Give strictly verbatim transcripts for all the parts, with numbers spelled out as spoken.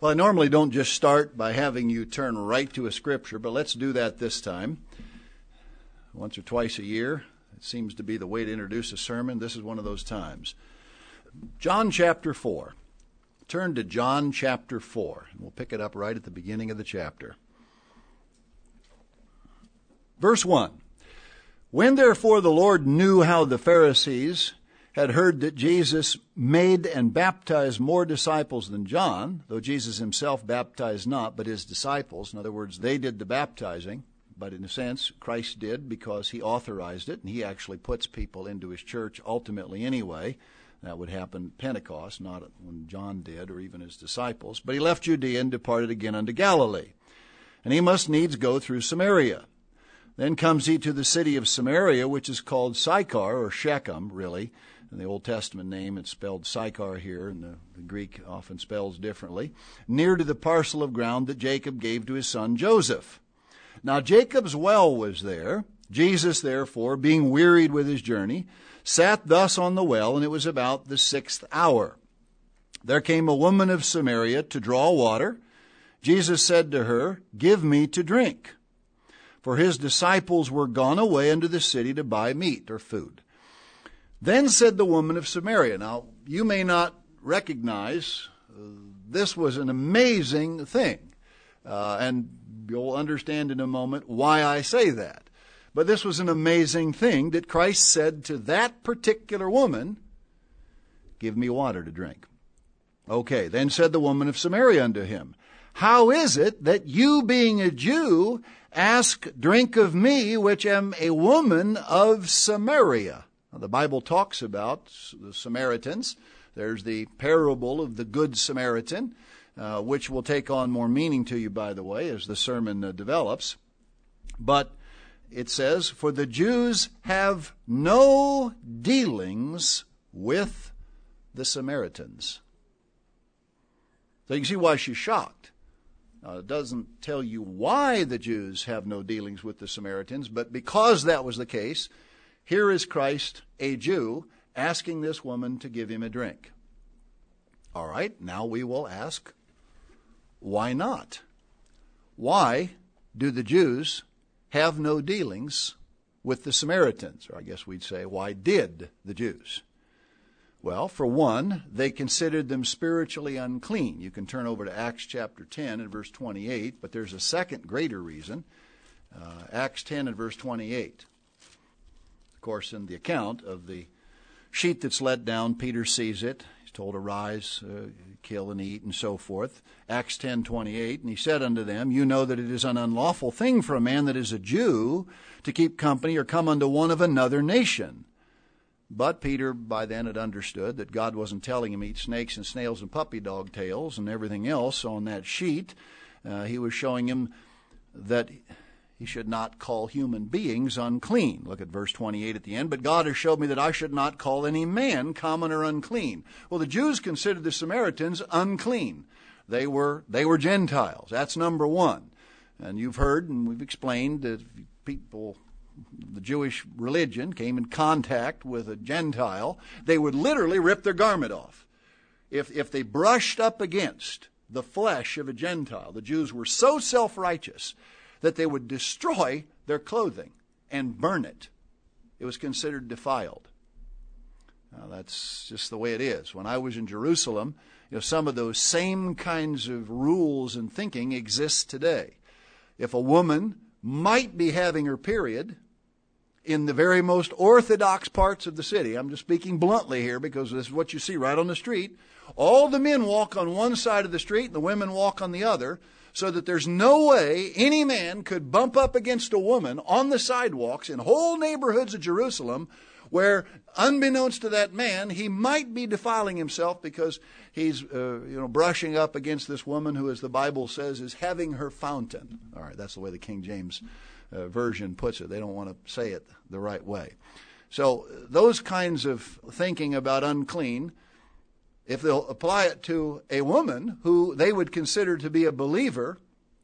Well, I normally don't just start by having you turn right to a scripture, but let's do that this time. Once or twice a year, it seems to be the way to introduce a sermon. This is one of those times. John chapter four. Turn to John chapter four, and we'll pick it up right at the beginning of the chapter. Verse one. When therefore the Lord knew how the Pharisees had heard that Jesus made and baptized more disciples than John, though Jesus himself baptized not, but his disciples. In other words, they did the baptizing, but in a sense, Christ did because he authorized it, and he actually puts people into his church ultimately anyway. That would happen at Pentecost, not when John did, or even his disciples. But he left Judea and departed again unto Galilee. And he must needs go through Samaria. Then comes he to the city of Samaria, which is called Sychar, or Shechem, really. In the Old Testament name, it's spelled Sychar here, and the, the Greek often spells differently. Near to the parcel of ground that Jacob gave to his son Joseph. Now Jacob's well was there. Jesus, therefore, being wearied with his journey, sat thus on the well, and it was about the sixth hour. There came a woman of Samaria to draw water. Jesus said to her, Give me to drink. For his disciples were gone away into the city to buy meat or food. Then said the woman of Samaria. Now, you may not recognize uh, this was an amazing thing. Uh, and you'll understand in a moment why I say that. But this was an amazing thing that Christ said to that particular woman, Give me water to drink. Okay, then said the woman of Samaria unto him, How is it that you, being a Jew, ask drink of me, which am a woman of Samaria? Now, the Bible talks about the Samaritans. There's the parable of the Good Samaritan, uh, which will take on more meaning to you, by the way, as the sermon uh, develops. But it says, For the Jews have no dealings with the Samaritans. So you can see why she's shocked. Now, it doesn't tell you why the Jews have no dealings with the Samaritans, but because that was the case, here is Christ, a Jew, asking this woman to give him a drink. All right, now we will ask, why not? Why do the Jews have no dealings with the Samaritans? Or I guess we'd say, why did the Jews? Well, for one, they considered them spiritually unclean. You can turn over to Acts chapter ten and verse twenty-eight, but there's a second greater reason. Uh, Acts ten and verse twenty-eight. Of course, in the account of the sheet that's let down, Peter sees it. He's told, Arise, uh, kill and eat, and so forth. Acts ten twenty-eight, and he said unto them, You know that it is an unlawful thing for a man that is a Jew to keep company or come unto one of another nation. But Peter by then had understood that God wasn't telling him eat snakes and snails and puppy dog tails and everything else on that sheet. Uh, he was showing him that he should not call human beings unclean. Look at verse twenty-eight at the end. But God has showed me that I should not call any man common or unclean. Well, the Jews considered the Samaritans unclean. They were, they were Gentiles. That's number one. And you've heard and we've explained that people, the Jewish religion, came in contact with a Gentile, they would literally rip their garment off. If, if they brushed up against the flesh of a Gentile, the Jews were so self-righteous that they would destroy their clothing and burn it. It was considered defiled. Now, that's just the way it is. When I was in Jerusalem, you know, some of those same kinds of rules and thinking exist today. If a woman might be having her period in the very most orthodox parts of the city, I'm just speaking bluntly here because this is what you see right on the street, all the men walk on one side of the street and the women walk on the other, so that there's no way any man could bump up against a woman on the sidewalks in whole neighborhoods of Jerusalem where, unbeknownst to that man, he might be defiling himself because he's uh, you know, brushing up against this woman who, as the Bible says, is having her fountain. All right, that's the way the King James uh, Version puts it. They don't want to say it the right way. So those kinds of thinking about unclean, if they'll apply it to a woman who they would consider to be a believer,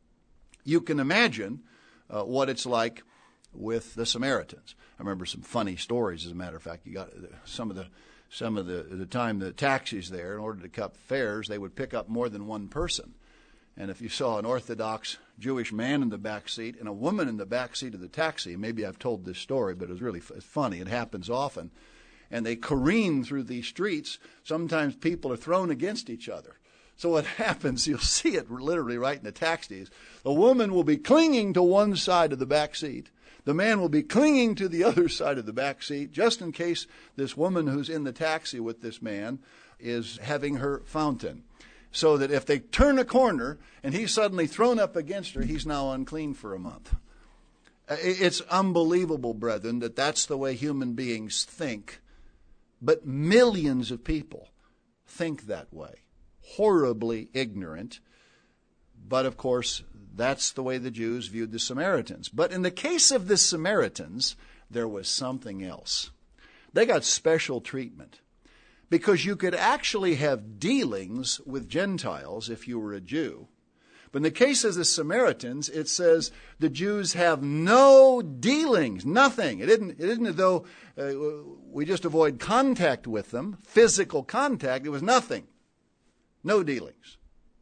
you can imagine uh, what it's like with the Samaritans. I remember some funny stories, as a matter of fact. You got some of the some of the, the time the taxis there, in order to cut fares, they would pick up more than one person. And if you saw an Orthodox Jewish man in the back seat and a woman in the back seat of the taxi, maybe I've told this story, but it was really f- funny. It happens often. And they careen through these streets. Sometimes people are thrown against each other. So what happens, you'll see it literally right in the taxis. The woman will be clinging to one side of the back seat. The man will be clinging to the other side of the back seat, just in case this woman who's in the taxi with this man is having her fountain. So that if they turn a corner and he's suddenly thrown up against her, he's now unclean for a month. It's unbelievable, brethren, that that's the way human beings think. But millions of people think that way. Horribly ignorant. But of course, that's the way the Jews viewed the Samaritans. But in the case of the Samaritans, there was something else. They got special treatment. Because you could actually have dealings with Gentiles if you were a Jew. But in the case of the Samaritans, it says the Jews have no dealings, nothing. It isn't, it isn't as though uh, we just avoid contact with them, physical contact. It was nothing. No dealings.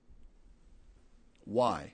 Why?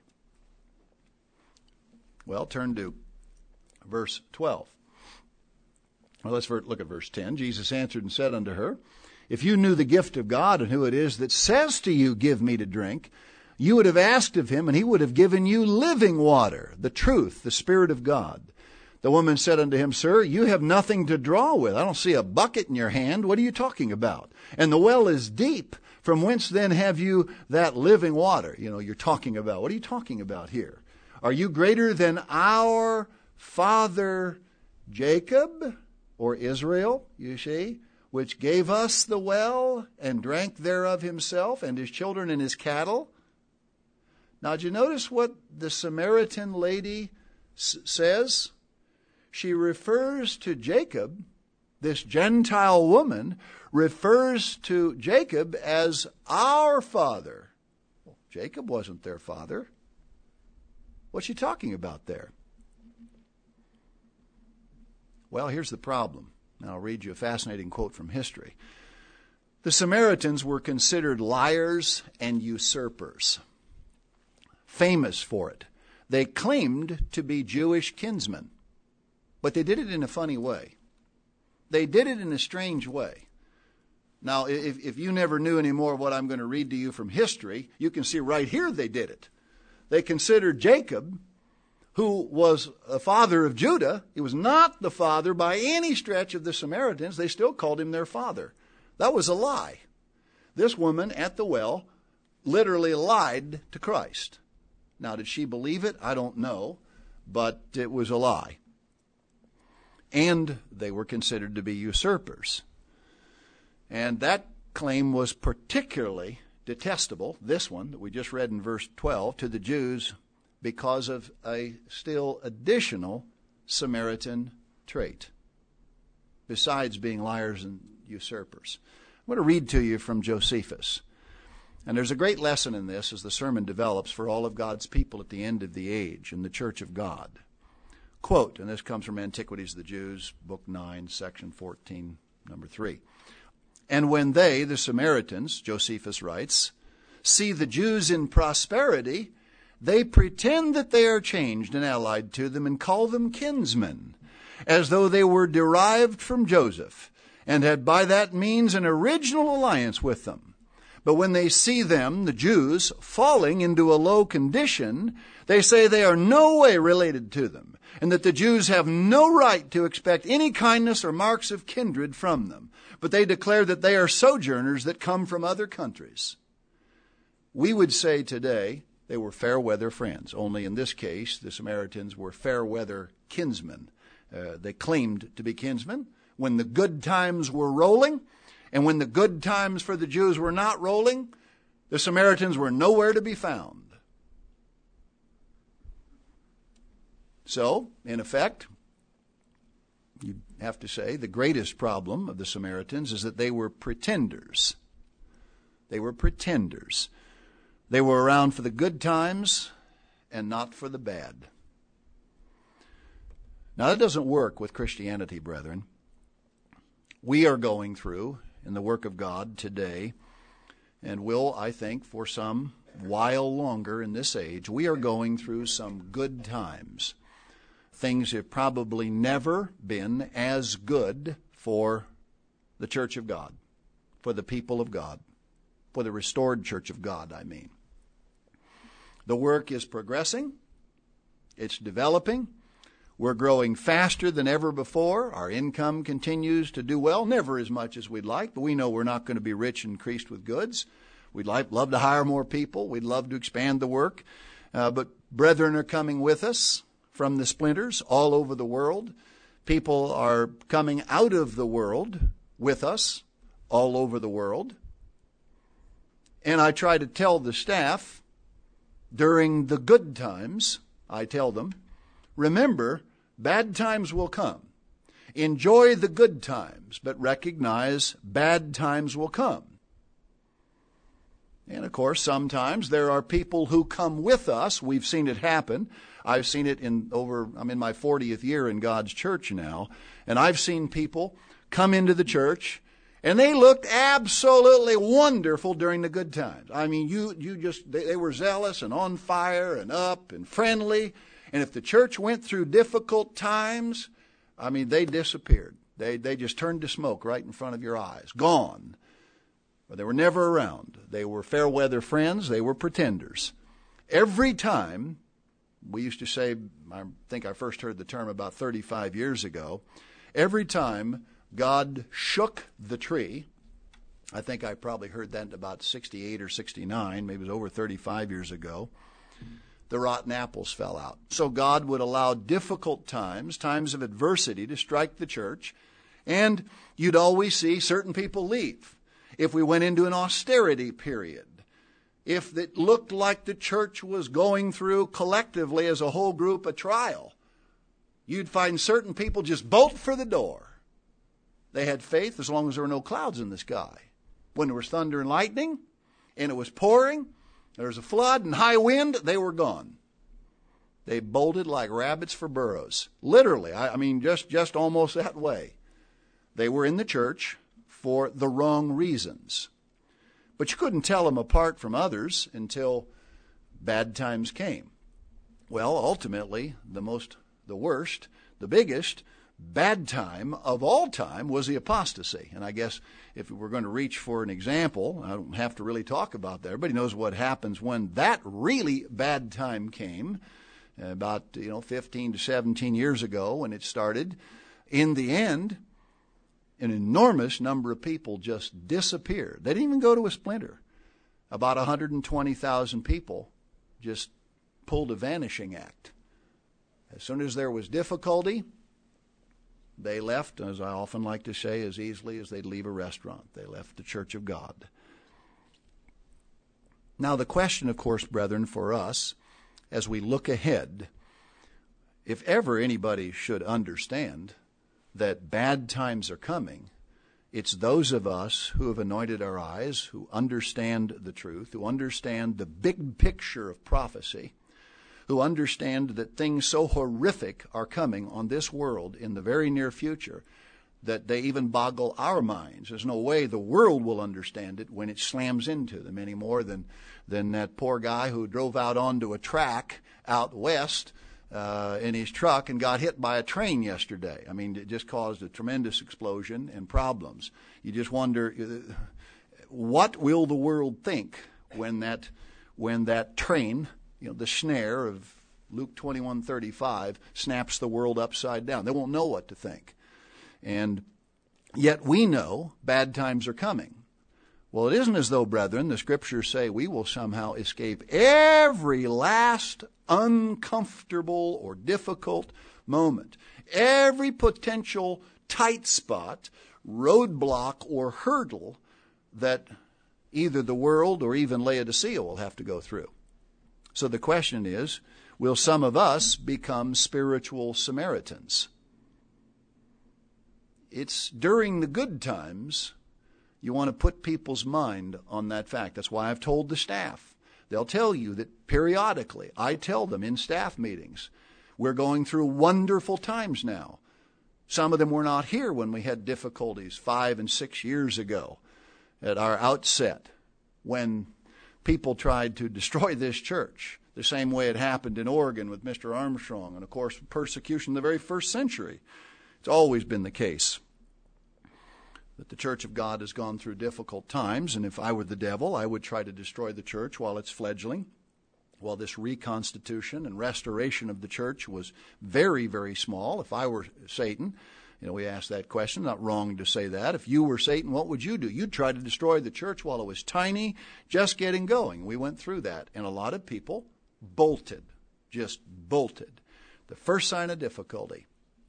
Well, turn to verse twelve. Well, let's look at verse ten. Jesus answered and said unto her, if you knew the gift of God and who it is that says to you, give me to drink, you would have asked of him, and he would have given you living water, the truth, the Spirit of God. The woman said unto him, Sir, you have nothing to draw with. I don't see a bucket in your hand. What are you talking about? And the well is deep. From whence then have you that living water? You know, you're talking about. What are you talking about here? Are you greater than our father Jacob or Israel, you see, which gave us the well and drank thereof himself and his children and his cattle? Now, did you notice what the Samaritan lady s- says? She refers to Jacob, this Gentile woman, refers to Jacob as our father. Well, Jacob wasn't their father. What's she talking about there? Well, here's the problem. And I'll read you a fascinating quote from history. The Samaritans were considered liars and usurpers. Famous for it. They claimed to be Jewish kinsmen. But they did it in a funny way. They did it in a strange way. Now, if, if you never knew any more of what I'm going to read to you from history, you can see right here they did it. They considered Jacob, who was a father of Judah. He was not the father by any stretch of the Samaritans. They still called him their father. That was a lie. This woman at the well literally lied to Christ. Now, did she believe it? I don't know, but it was a lie. And they were considered to be usurpers. And that claim was particularly detestable, this one that we just read in verse twelve, to the Jews because of a still additional Samaritan trait, besides being liars and usurpers. I'm going to read to you from Josephus. And there's a great lesson in this as the sermon develops for all of God's people at the end of the age in the church of God. Quote, and this comes from Antiquities of the Jews, Book nine, Section fourteen, number three. And when they, the Samaritans, Josephus writes, see the Jews in prosperity, they pretend that they are changed and allied to them and call them kinsmen, as though they were derived from Joseph and had by that means an original alliance with them. But when they see them, the Jews, falling into a low condition, they say they are no way related to them, and that the Jews have no right to expect any kindness or marks of kindred from them. But they declare that they are sojourners that come from other countries. We would say today they were fair weather friends, only in this case the Samaritans were fair weather kinsmen. Uh, they claimed to be kinsmen when the good times were rolling, and when the good times for the Jews were not rolling, the Samaritans were nowhere to be found. So, in effect, you have to say the greatest problem of the Samaritans is that they were pretenders. They were pretenders. They were around for the good times and not for the bad. Now, that doesn't work with Christianity, brethren. We are going through, in the work of God today, and will, I think, for some while longer in this age, we are going through some good times. Things have probably never been as good for the church of God, for the people of God, for the restored church of God, I mean. The work is progressing. It's developing. We're growing faster than ever before. Our income continues to do well, never as much as we'd like, but we know we're not going to be rich and increased with goods. We'd like, love to hire more people. We'd love to expand the work. Uh, but brethren are coming with us from the splinters all over the world. People are coming out of the world with us all over the world. And I try to tell the staff during the good times, I tell them, remember, bad times will come. Enjoy the good times, but recognize bad times will come. And of course, sometimes there are people who come with us. We've seen it happen. I've seen it in over, I'm in my fortieth year in God's church now, and I've seen people come into the church, and they looked absolutely wonderful during the good times. I mean, you you just, they, they were zealous and on fire and up and friendly. And if the church went through difficult times, I mean, they disappeared. They they just turned to smoke right in front of your eyes. Gone. But they were never around. They were fair weather friends. They were pretenders. Every time, we used to say, I think I first heard the term about thirty-five years ago, every time God shook the tree, I think I probably heard that about sixty-eight or sixty-nine, maybe it was over thirty-five years ago, the rotten apples fell out. So God would allow difficult times, times of adversity, to strike the church, and you'd always see certain people leave. If we went into an austerity period, if it looked like the church was going through collectively as a whole group a trial, you'd find certain people just bolt for the door. They had faith as long as there were no clouds in the sky. When there was thunder and lightning, and it was pouring, there was a flood and high wind, they were gone. They bolted like rabbits for burrows. Literally, I, I mean, just, just almost that way. They were in the church for the wrong reasons. But you couldn't tell them apart from others until bad times came. Well, ultimately, the most, the worst, the biggest bad time of all time was the apostasy. And I guess if we're going to reach for an example, I don't have to really talk about that. Everybody knows what happens when that really bad time came, about, you know, fifteen to seventeen years ago when it started. In the end, an enormous number of people just disappeared. They didn't even go to a splinter. About one hundred twenty thousand people just pulled a vanishing act. As soon as there was difficulty, they left, as I often like to say, as easily as they'd leave a restaurant. They left the church of God. Now the question, of course, brethren, for us, as we look ahead, if ever anybody should understand that bad times are coming, it's those of us who have anointed our eyes, who understand the truth, who understand the big picture of prophecy, who understand that things so horrific are coming on this world in the very near future that they even boggle our minds. There's no way the world will understand it when it slams into them any more than, than that poor guy who drove out onto a track out west uh, in his truck and got hit by a train yesterday. I mean, it just caused a tremendous explosion and problems. You just wonder, what will the world think when that, when that train, you know, the snare of Luke twenty-one thirty-five snaps the world upside down? They won't know what to think. And yet we know bad times are coming. Well, it isn't as though, brethren, the Scriptures say we will somehow escape every last uncomfortable or difficult moment, every potential tight spot, roadblock, or hurdle that either the world or even Laodicea will have to go through. So the question is, will some of us become spiritual Samaritans? It's during the good times you want to put people's mind on that fact. That's why I've told the staff. They'll tell you that periodically, I tell them in staff meetings, we're going through wonderful times now. Some of them were not here when we had difficulties five and six years ago at our outset, when people tried to destroy this church, the same way it happened in Oregon with Mister Armstrong, and of course persecution in the very first century. It's always been the case that the Church of God has gone through difficult times, and if I were the devil, I would try to destroy the church while it's fledgling, while this reconstitution and restoration of the church was very, very small. If I were Satan, you know, we asked that question, not wrong to say that. If you were Satan, what would you do? You'd try to destroy the church while it was tiny, just getting going. We went through that, and a lot of people bolted, just bolted. The first sign of difficulty.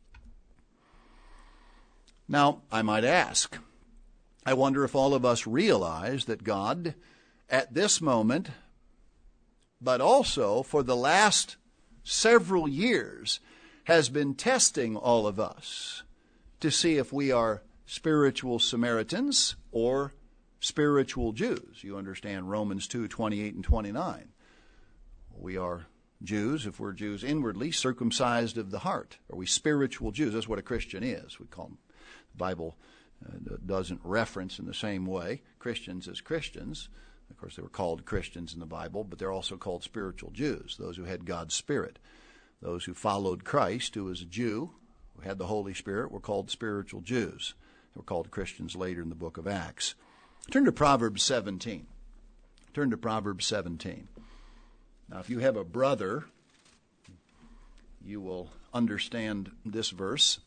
Now, I might ask, I wonder if all of us realize that God, at this moment, but also for the last several years, has been testing all of us to see if we are spiritual Samaritans or spiritual Jews. You understand Romans two, twenty-eight and twenty-nine. We are Jews, if we're Jews inwardly, circumcised of the heart. Are we spiritual Jews? That's what a Christian is. We call them. The Bible uh, doesn't reference in the same way Christians as Christians. Of course, they were called Christians in the Bible, but they're also called spiritual Jews, those who had God's Spirit. Those who followed Christ, who was a Jew, who had the Holy Spirit, were called spiritual Jews. They were called Christians later in the book of Acts. Turn to Proverbs seventeen. Turn to Proverbs seventeen. Now, if you have a brother, you will understand this verse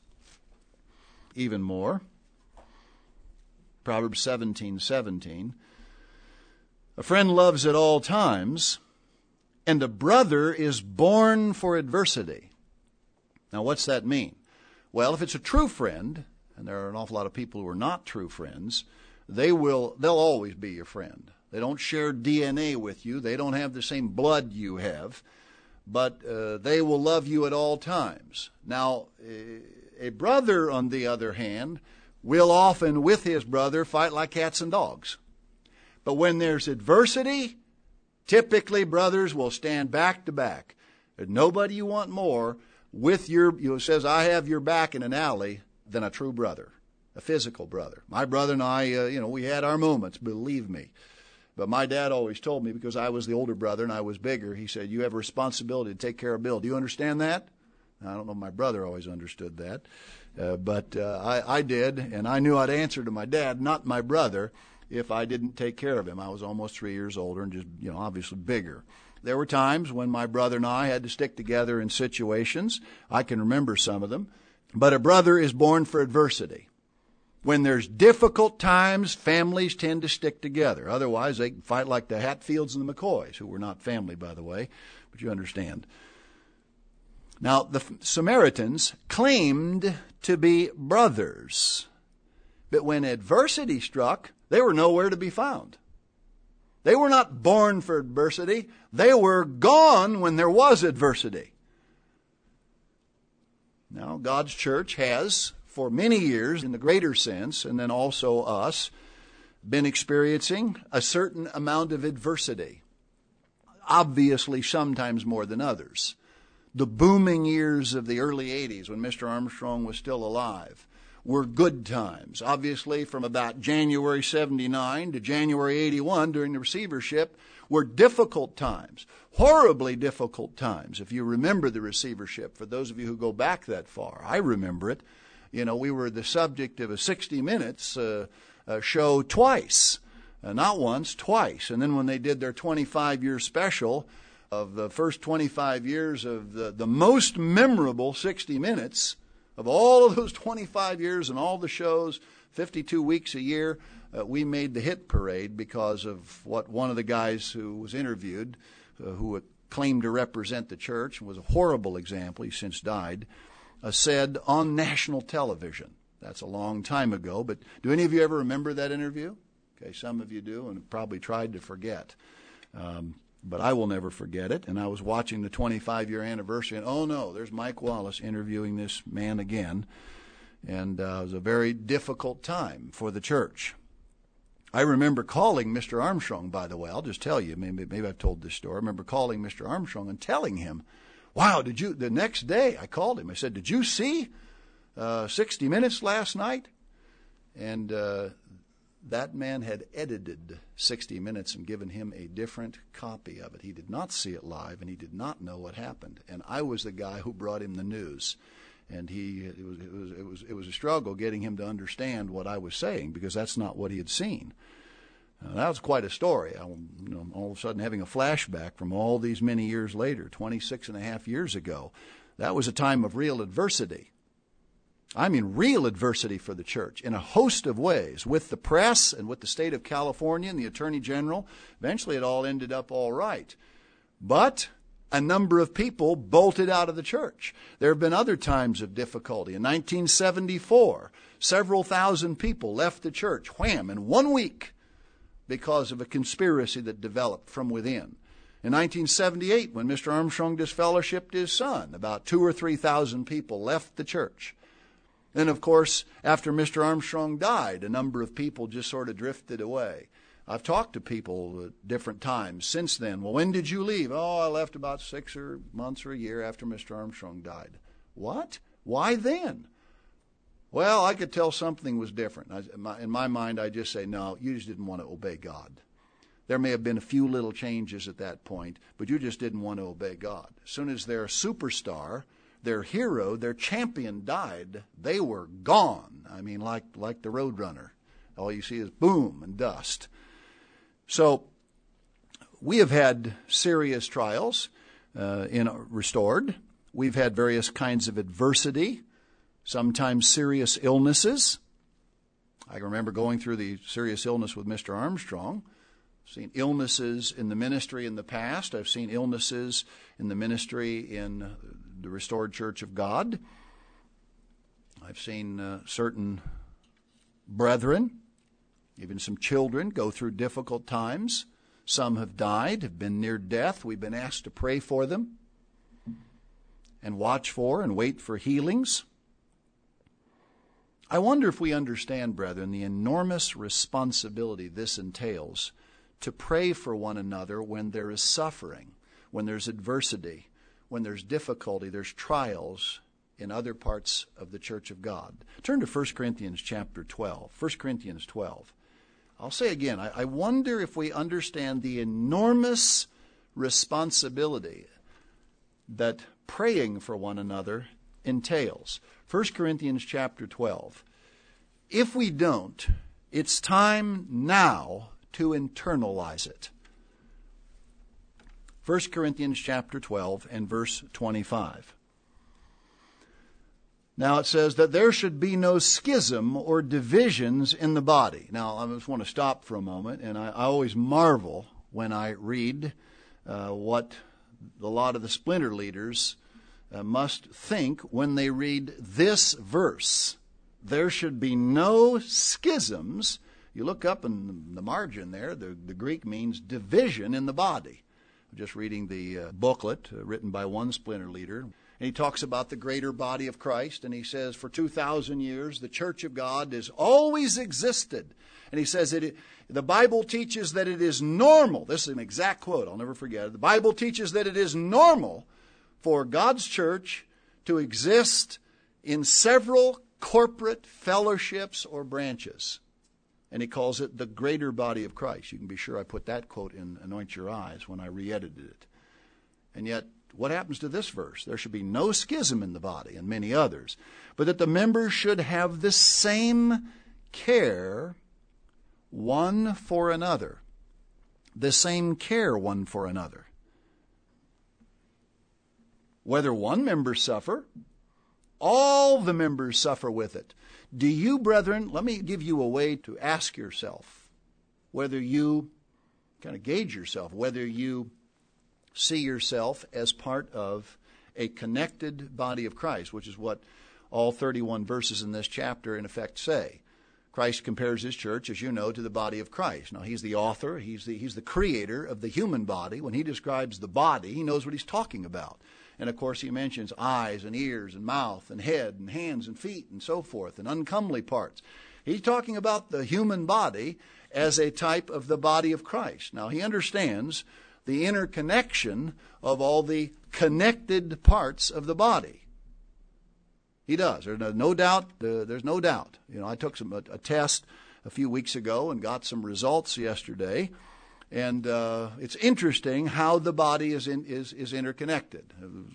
even more. Proverbs seventeen seventeen. A friend loves at all times, and a brother is born for adversity. Now, what's that mean? Well, if it's a true friend, and there are an awful lot of people who are not true friends, they will, they'll always be your friend. They don't share D N A with you. They don't have the same blood you have, but uh, they will love you at all times. Now, a brother, on the other hand, will often, with his brother, fight like cats and dogs. But when there's adversity, typically brothers will stand back to back. There's nobody you want more with your, you know, says, I have your back in an alley, than a true brother, a physical brother. My brother and I, uh, you know, we had our moments, believe me. But my dad always told me, because I was the older brother and I was bigger, he said, you have a responsibility to take care of Bill. Do you understand that? I don't know if my brother always understood that, uh, but uh, I, I did, and I knew I'd answer to my dad, not my brother, if I didn't take care of him. I was almost three years older and just, you know, obviously bigger. There were times when my brother and I had to stick together in situations. I can remember some of them. But a brother is born for adversity. When there's difficult times, families tend to stick together. Otherwise, they can fight like the Hatfields and the McCoys, who were not family, by the way, but you understand. Now, the Samaritans claimed to be brothers, but when adversity struck, they were nowhere to be found. They were not born for adversity. They were gone when there was adversity. Now, God's church has, for many years, in the greater sense, and then also us, been experiencing a certain amount of adversity. Obviously, sometimes more than others. The booming years of the early eighties, when Mister Armstrong was still alive, were good times. Obviously, from about January seventy-nine to January eighty-one, during the receivership, were difficult times, horribly difficult times. If you remember the receivership, for those of you who go back that far, I remember it. You know, we were the subject of a sixty minutes uh, uh, show twice, uh, not once, twice. And then when they did their twenty-five year special of the first twenty-five years of the, the most memorable sixty minutes of all of those twenty-five years and all the shows, fifty-two weeks a year, uh, we made the hit parade because of what one of the guys who was interviewed, uh, who claimed to represent the church, was a horrible example, he's since died, uh, said on national television. That's a long time ago, but do any of you ever remember that interview? Okay, some of you do, and probably tried to forget. Um, But I will never forget it. And I was watching the twenty-five year anniversary, and oh no, there's Mike Wallace interviewing this man again. And uh, it was a very difficult time for the church. I remember calling Mister Armstrong, by the way. I'll just tell you, maybe, maybe I've told this story. I remember calling Mister Armstrong and telling him, wow, did you, the next day I called him. I said, did you see uh, sixty minutes last night? And uh, that man had edited sixty minutes and given him a different copy of it. He did not see it live, and he did not know what happened. And I was the guy who brought him the news. And he it was it was it was it was a struggle getting him to understand what I was saying, because that's not what he had seen. Now, that was quite a story. I, you know, all of a sudden having a flashback from all these many years later, twenty-six and a half years ago. That was a time of real adversity. I mean real adversity for the church in a host of ways, with the press and with the state of California and the Attorney General. Eventually it all ended up all right. But a number of people bolted out of the church. There have been other times of difficulty. In nineteen seventy-four, several thousand people left the church, wham, in one week, because of a conspiracy that developed from within. In nineteen seventy-eight, when Mister Armstrong disfellowshipped his son, about two or three thousand people left the church. Then, of course, after Mister Armstrong died, a number of people just sort of drifted away. I've talked to people at different times since then. Well, when did you leave? Oh, I left about six or months or a year after Mister Armstrong died. What? Why then? Well, I could tell something was different. I, in my mind, I just say, no, you just didn't want to obey God. There may have been a few little changes at that point, but you just didn't want to obey God. As soon as their superstar, their hero, their champion died, they were gone. I mean, like like the Roadrunner. All you see is boom and dust. So we have had serious trials uh, in Restored. We've had various kinds of adversity, sometimes serious illnesses. I can remember going through the serious illness with Mister Armstrong. I've seen illnesses in the ministry in the past. I've seen illnesses in the ministry in the Restored Church of God. I've seen uh, certain brethren, even some children, go through difficult times. Some have died, have been near death. We've been asked to pray for them and watch for and wait for healings. I wonder if we understand, brethren, the enormous responsibility this entails to pray for one another when there is suffering, when there's adversity, when there's difficulty, there's trials in other parts of the church of God. Turn to First Corinthians chapter twelve. First Corinthians twelve. I'll say again, I, I wonder if we understand the enormous responsibility that praying for one another entails. First Corinthians chapter twelve. If we don't, it's time now to internalize it. First Corinthians chapter twelve and verse twenty-five. Now it says that there should be no schism or divisions in the body. Now I just want to stop for a moment, and I, I always marvel when I read uh, what a lot of the splinter leaders uh, must think when they read this verse. There should be no schisms. You look up in the margin there, the, the Greek means division in the body. I'm just reading the uh, booklet uh, written by one splinter leader. And he talks about the greater body of Christ, and he says for two thousand years the church of God has always existed. And he says that it, the Bible teaches that it is normal. This is an exact quote, I'll never forget it. The Bible teaches that it is normal for God's church to exist in several corporate fellowships or branches. And he calls it the greater body of Christ. You can be sure I put that quote in Anoint Your Eyes when I re-edited it. And yet, what happens to this verse? There should be no schism in the body, and many others, but that the members should have the same care one for another. The same care one for another. Whether one member suffer, all the members suffer with it. Do you, brethren, let me give you a way to ask yourself whether you, kind of gauge yourself, whether you see yourself as part of a connected body of Christ, which is what all thirty-one verses in this chapter in effect say. Christ compares his church, as you know, to the body of Christ. Now, he's the author, he's the, he's the creator of the human body. When he describes the body, he knows what he's talking about. And, of course, he mentions eyes and ears and mouth and head and hands and feet and so forth and uncomely parts. He's talking about the human body as a type of the body of Christ. Now, he understands the interconnection of all the connected parts of the body. He does. There's no doubt. Uh, there's no doubt. You know, I took some a, a test a few weeks ago and got some results yesterday. And uh, it's interesting how the body is in, is is interconnected.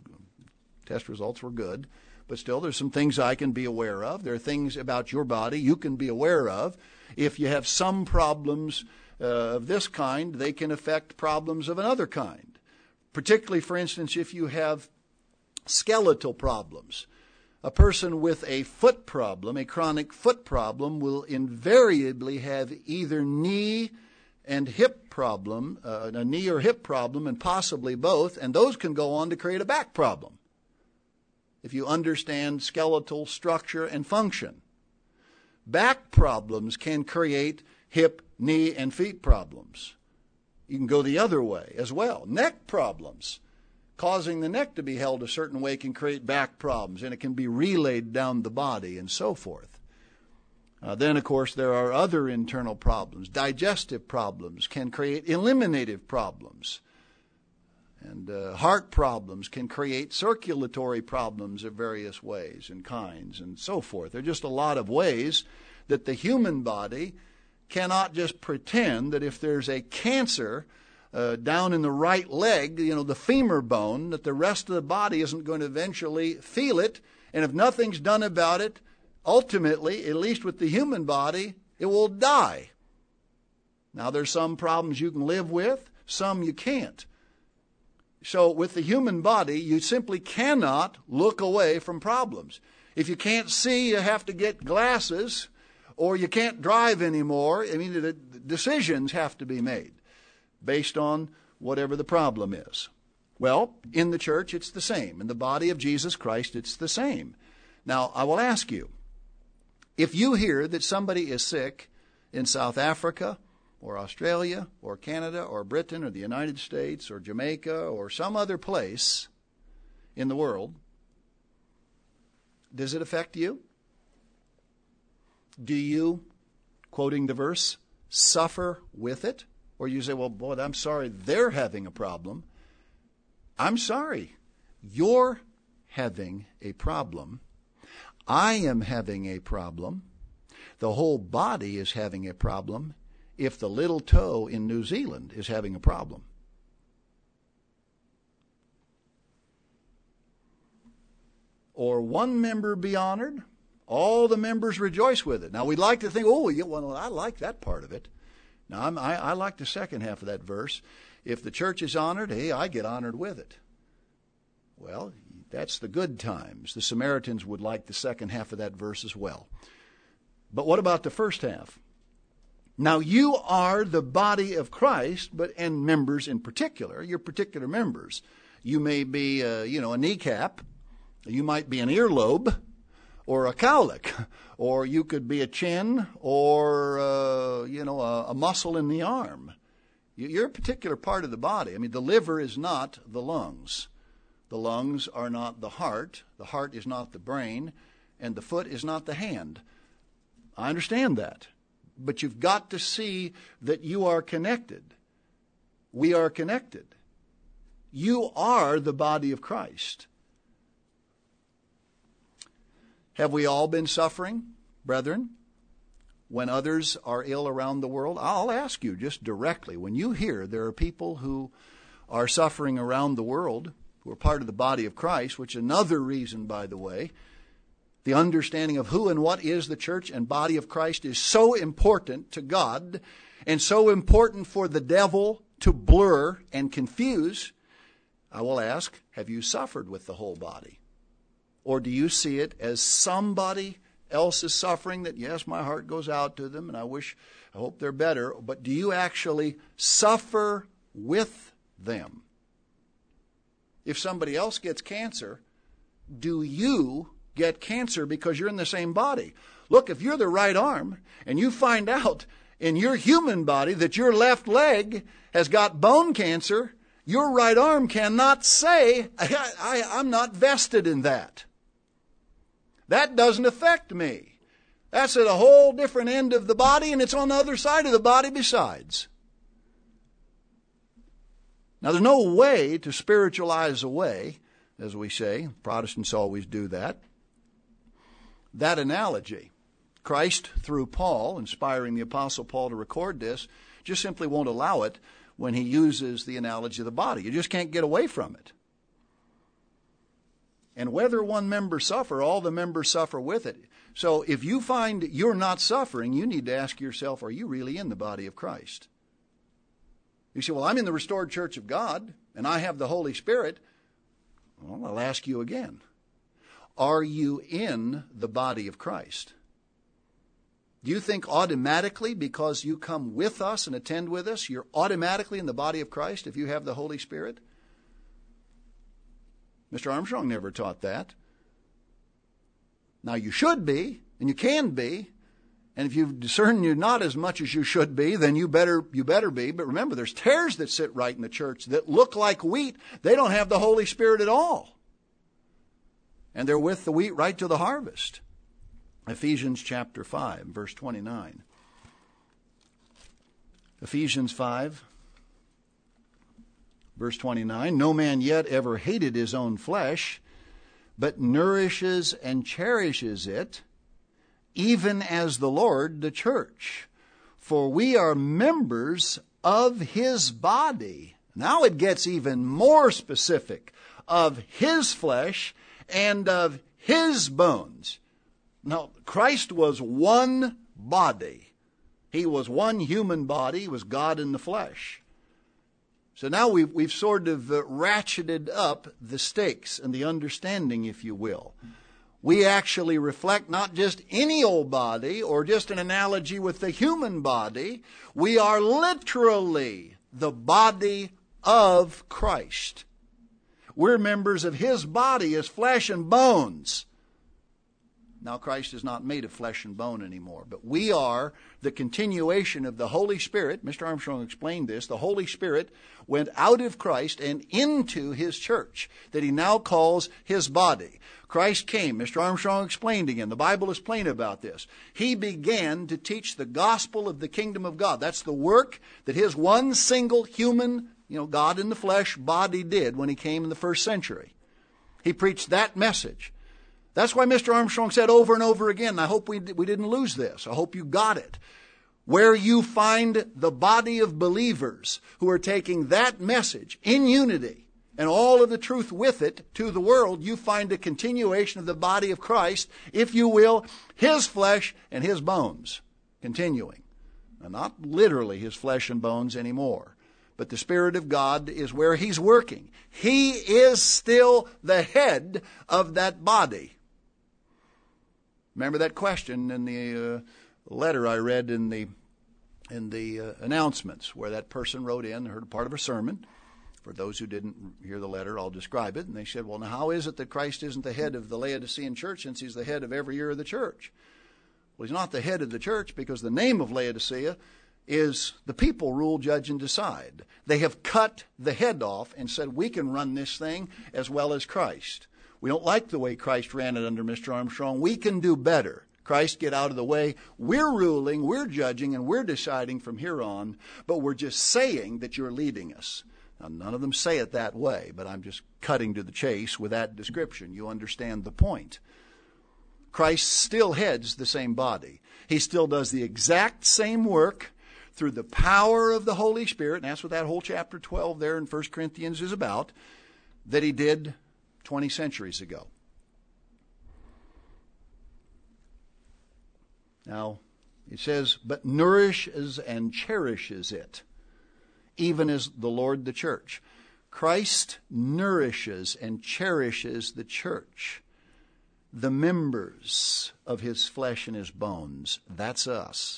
Test results were good, but still there's some things I can be aware of. There are things about your body you can be aware of. If you have some problems uh, of this kind, they can affect problems of another kind. Particularly, for instance, if you have skeletal problems. A person with a foot problem, a chronic foot problem, will invariably have either knee and hip problem, uh, a knee or hip problem, and possibly both, and those can go on to create a back problem if you understand skeletal structure and function. Back problems can create hip, knee, and feet problems. You can go the other way as well. Neck problems, causing the neck to be held a certain way, can create back problems, and it can be relayed down the body and so forth. Uh, then, of course, there are other internal problems. Digestive problems can create eliminative problems. And uh, heart problems can create circulatory problems of various ways and kinds and so forth. There are just a lot of ways that the human body cannot just pretend that if there's a cancer uh, down in the right leg, you know, the femur bone, that the rest of the body isn't going to eventually feel it. And if nothing's done about it, ultimately, at least with the human body, it will die. Now, there's some problems you can live with, some you can't. So with the human body, you simply cannot look away from problems. If you can't see, you have to get glasses, or you can't drive anymore. I mean, the decisions have to be made based on whatever the problem is. Well, in the church, it's the same. In the body of Jesus Christ, it's the same. Now, I will ask you, if you hear that somebody is sick in South Africa or Australia or Canada or Britain or the United States or Jamaica or some other place in the world, does it affect you? Do you, quoting the verse, suffer with it? Or you say, well, boy, I'm sorry they're having a problem. I'm sorry. You're having a problem. I am having a problem. The whole body is having a problem if the little toe in New Zealand is having a problem. Or one member be honored, all the members rejoice with it. Now, we'd like to think, oh, well, I like that part of it. Now, I'm, I, I like the second half of that verse. If the church is honored, hey, I get honored with it. Well, that's the good times. The Samaritans would like the second half of that verse as well. But what about the first half? Now, you are the body of Christ, but and members in particular, your particular members. You may be, uh, you know, a kneecap. You might be an earlobe or a cowlick. Or you could be a chin or, uh, you know, a, a muscle in the arm. You're a particular part of the body. I mean, the liver is not the lungs. The lungs are not the heart. The heart is not the brain. And the foot is not the hand. I understand that. But you've got to see that you are connected. We are connected. You are the body of Christ. Have we all been suffering, brethren, when others are ill around the world? I'll ask you just directly. When you hear there are people who are suffering around the world, who are part of the body of Christ, which is another reason, by the way, the understanding of who and what is the church and body of Christ is so important to God and so important for the devil to blur and confuse. I will ask, have you suffered with the whole body? Or do you see it as somebody else is suffering that, yes, my heart goes out to them and I wish, I hope they're better, but do you actually suffer with them? If somebody else gets cancer, do you get cancer because you're in the same body? Look, if you're the right arm and you find out in your human body that your left leg has got bone cancer, your right arm cannot say, I, I, I'm not vested in that. That doesn't affect me. That's at a whole different end of the body, and it's on the other side of the body besides. Now, there's no way to spiritualize away, as we say. Protestants always do that. That analogy. Christ, through Paul, inspiring the Apostle Paul to record this, just simply won't allow it when he uses the analogy of the body. You just can't get away from it. And whether one member suffer, all the members suffer with it. So if you find you're not suffering, you need to ask yourself, are you really in the body of Christ? You say, well, I'm in the restored church of God, and I have the Holy Spirit. Well, I'll ask you again. Are you in the body of Christ? Do you think automatically, because you come with us and attend with us, you're automatically in the body of Christ if you have the Holy Spirit? Mister Armstrong never taught that. Now, you should be, and you can be, and if you discern you're not as much as you should be, then you better you better be. But remember, there's tares that sit right in the church that look like wheat. They don't have the Holy Spirit at all. And they're with the wheat right to the harvest. Ephesians chapter five, verse twenty-nine. Ephesians five, verse twenty-nine. No man yet ever hated his own flesh, but nourishes and cherishes it, even as the Lord the church. For we are members of his body. Now it gets even more specific. Of his flesh and of his bones. Now, Christ was one body. He was one human body. He was God in the flesh. So now we've, we've sort of uh, ratcheted up the stakes and the understanding, if you will. We actually reflect not just any old body or just an analogy with the human body. We are literally the body of Christ. We're members of his body as flesh and bones. Now, Christ is not made of flesh and bone anymore, but we are the continuation of the Holy Spirit. Mister Armstrong explained this. The Holy Spirit went out of Christ and into his church that he now calls his body. Christ came. Mister Armstrong explained again. The Bible is plain about this. He began to teach the gospel of the kingdom of God. That's the work that his one single human, you know, God in the flesh body did when he came in the first century. He preached that message. That's why Mister Armstrong said over and over again, and I hope we, we didn't lose this. I hope you got it. Where you find the body of believers who are taking that message in unity and all of the truth with it to the world, you find a continuation of the body of Christ, if you will, his flesh and his bones continuing. Now, not literally his flesh and bones anymore, but the Spirit of God is where he's working. He is still the head of that body. Remember that question in the uh, letter I read in the in the uh, announcements where that person wrote in, heard a part of a sermon. For those who didn't hear the letter, I'll describe it. And they said, well, now how is it that Christ isn't the head of the Laodicean church since he's the head of every year of the church? Well, he's not the head of the church because the name of Laodicea is the people rule, judge, and decide. They have cut the head off and said, we can run this thing as well as Christ. We don't like the way Christ ran it under Mister Armstrong. We can do better. Christ, get out of the way. We're ruling, we're judging, and we're deciding from here on, but we're just saying that you're leading us. Now, none of them say it that way, but I'm just cutting to the chase with that description. You understand the point. Christ still heads the same body. He still does the exact same work through the power of the Holy Spirit, and that's what that whole chapter twelve there in First Corinthians is about, that he did twenty centuries ago. Now, it says, but nourishes and cherishes it, even as the Lord the church. Christ nourishes and cherishes the church, the members of his flesh and his bones. That's us.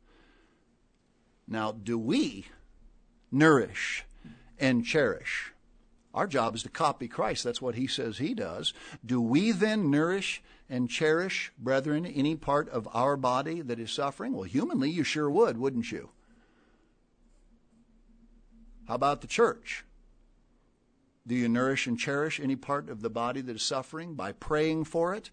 Now, do we nourish and cherish? Our job is to copy Christ. That's what he says he does. Do we then nourish and cherish, brethren, any part of our body that is suffering? Well, humanly, you sure would, wouldn't you? How about the church? Do you nourish and cherish any part of the body that is suffering by praying for it?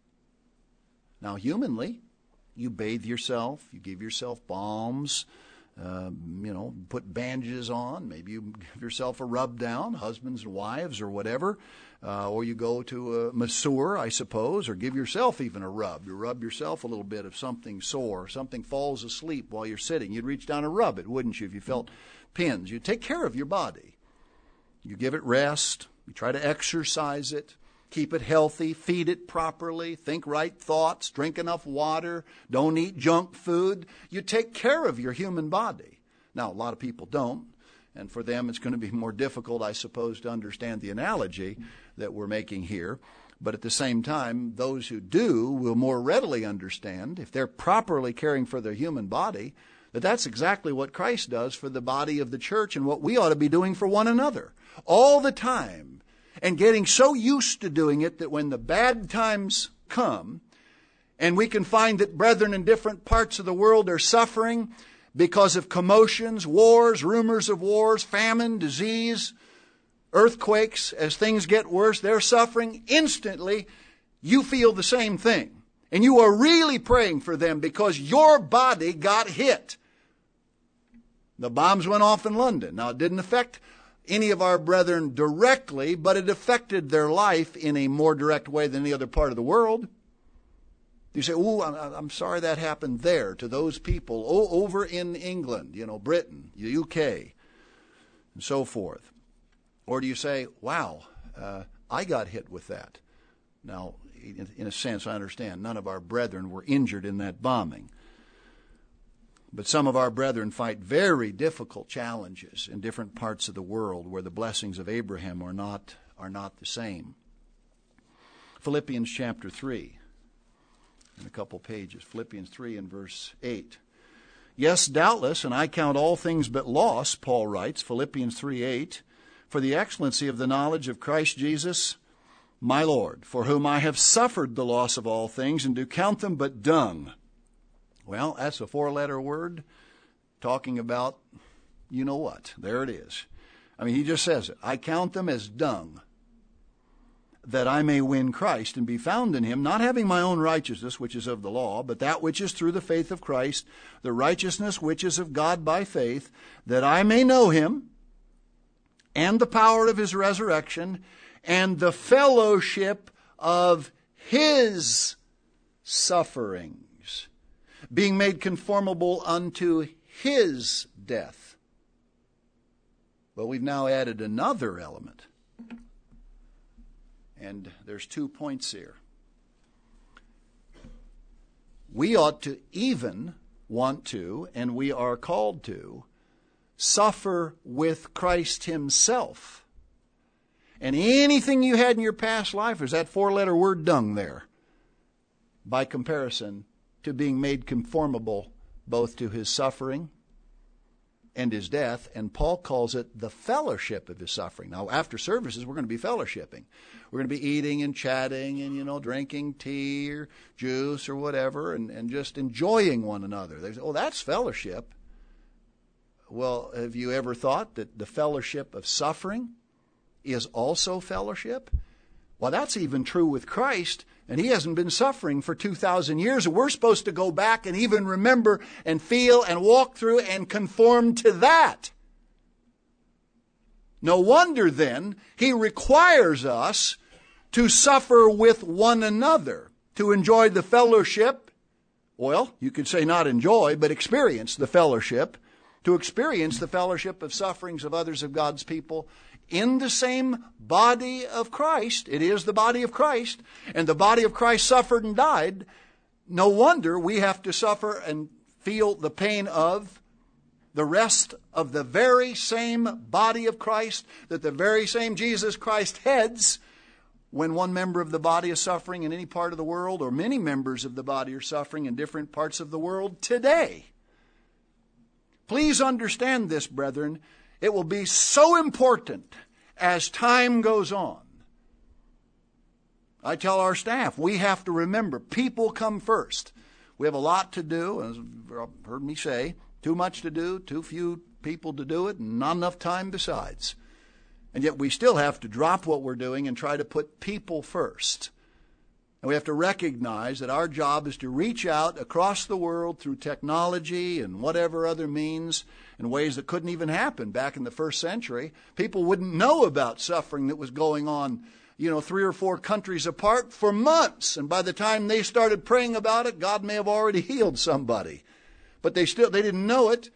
Now, humanly, you bathe yourself, you give yourself balms, Uh, you know, put bandages on. Maybe you give yourself a rub down, husbands and wives or whatever. Uh, or you go to a masseur, I suppose, or give yourself even a rub. You rub yourself a little bit if something's sore, something falls asleep while you're sitting. You'd reach down and rub it, wouldn't you, if you felt pins? You take care of your body. You give it rest. You try to exercise it. Keep it healthy, feed it properly, think right thoughts, drink enough water, don't eat junk food. You take care of your human body. Now, a lot of people don't, and for them it's going to be more difficult, I suppose, to understand the analogy that we're making here. But at the same time, those who do will more readily understand, if they're properly caring for their human body, that that's exactly what Christ does for the body of the church and what we ought to be doing for one another all the time. And getting so used to doing it that when the bad times come, and we can find that brethren in different parts of the world are suffering because of commotions, wars, rumors of wars, famine, disease, earthquakes, as things get worse, they're suffering instantly. You feel the same thing. And you are really praying for them because your body got hit. The bombs went off in London. Now, it didn't affect any of our brethren directly, but it affected their life in a more direct way than any other part of the world. You say, oh, I'm sorry that happened there to those people oh, over in England, you know, Britain, the U K, and so forth. Or do you say, wow, uh, I got hit with that. Now, in, in a sense, I understand none of our brethren were injured in that bombing. But some of our brethren fight very difficult challenges in different parts of the world where the blessings of Abraham are not, are not the same. Philippians chapter three, in a couple pages. Philippians three and verse eight. Yes, doubtless, and I count all things but loss, Paul writes, Philippians three eight, for the excellency of the knowledge of Christ Jesus, my Lord, for whom I have suffered the loss of all things, and do count them but dung. Well, that's a four-letter word talking about, you know what. There it is. I mean, he just says it. I count them as dung, that I may win Christ and be found in him, not having my own righteousness, which is of the law, but that which is through the faith of Christ, the righteousness which is of God by faith, that I may know him and the power of his resurrection and the fellowship of his sufferings, being made conformable unto his death. Well, we've now added another element. And there's two points here. We ought to even want to, and we are called to, suffer with Christ himself. And anything you had in your past life, there's that four-letter word dung there, by comparison to being made conformable both to his suffering and his death, and Paul calls it the fellowship of his suffering. Now, after services, we're going to be fellowshipping. We're going to be eating and chatting and, you know, drinking tea or juice or whatever, and, and just enjoying one another. They say, oh, that's fellowship. Well, have you ever thought that the fellowship of suffering is also fellowship? Well, that's even true with Christ, and he hasn't been suffering for two thousand years. And we're supposed to go back and even remember and feel and walk through and conform to that. No wonder, then, he requires us to suffer with one another, to enjoy the fellowship. Well, you could say not enjoy, but experience the fellowship, to experience the fellowship of sufferings of others of God's people in the same body of Christ. It is the body of Christ, and the body of Christ suffered and died. No wonder we have to suffer and feel the pain of the rest of the very same body of Christ, that the very same Jesus Christ heads. When one member of the body is suffering in any part of the world, or many members of the body are suffering in different parts of the world today. Please understand this, brethren. It will be so important as time goes on. I tell our staff, we have to remember, people come first. We have a lot to do, as you've heard me say, too much to do, too few people to do it, and not enough time besides. And yet we still have to drop what we're doing and try to put people first. And we have to recognize that our job is to reach out across the world through technology and whatever other means in ways that couldn't even happen back in the first century. People wouldn't know about suffering that was going on, you know, three or four countries apart for months. And by the time they started praying about it, God may have already healed somebody. But they still, they didn't know it.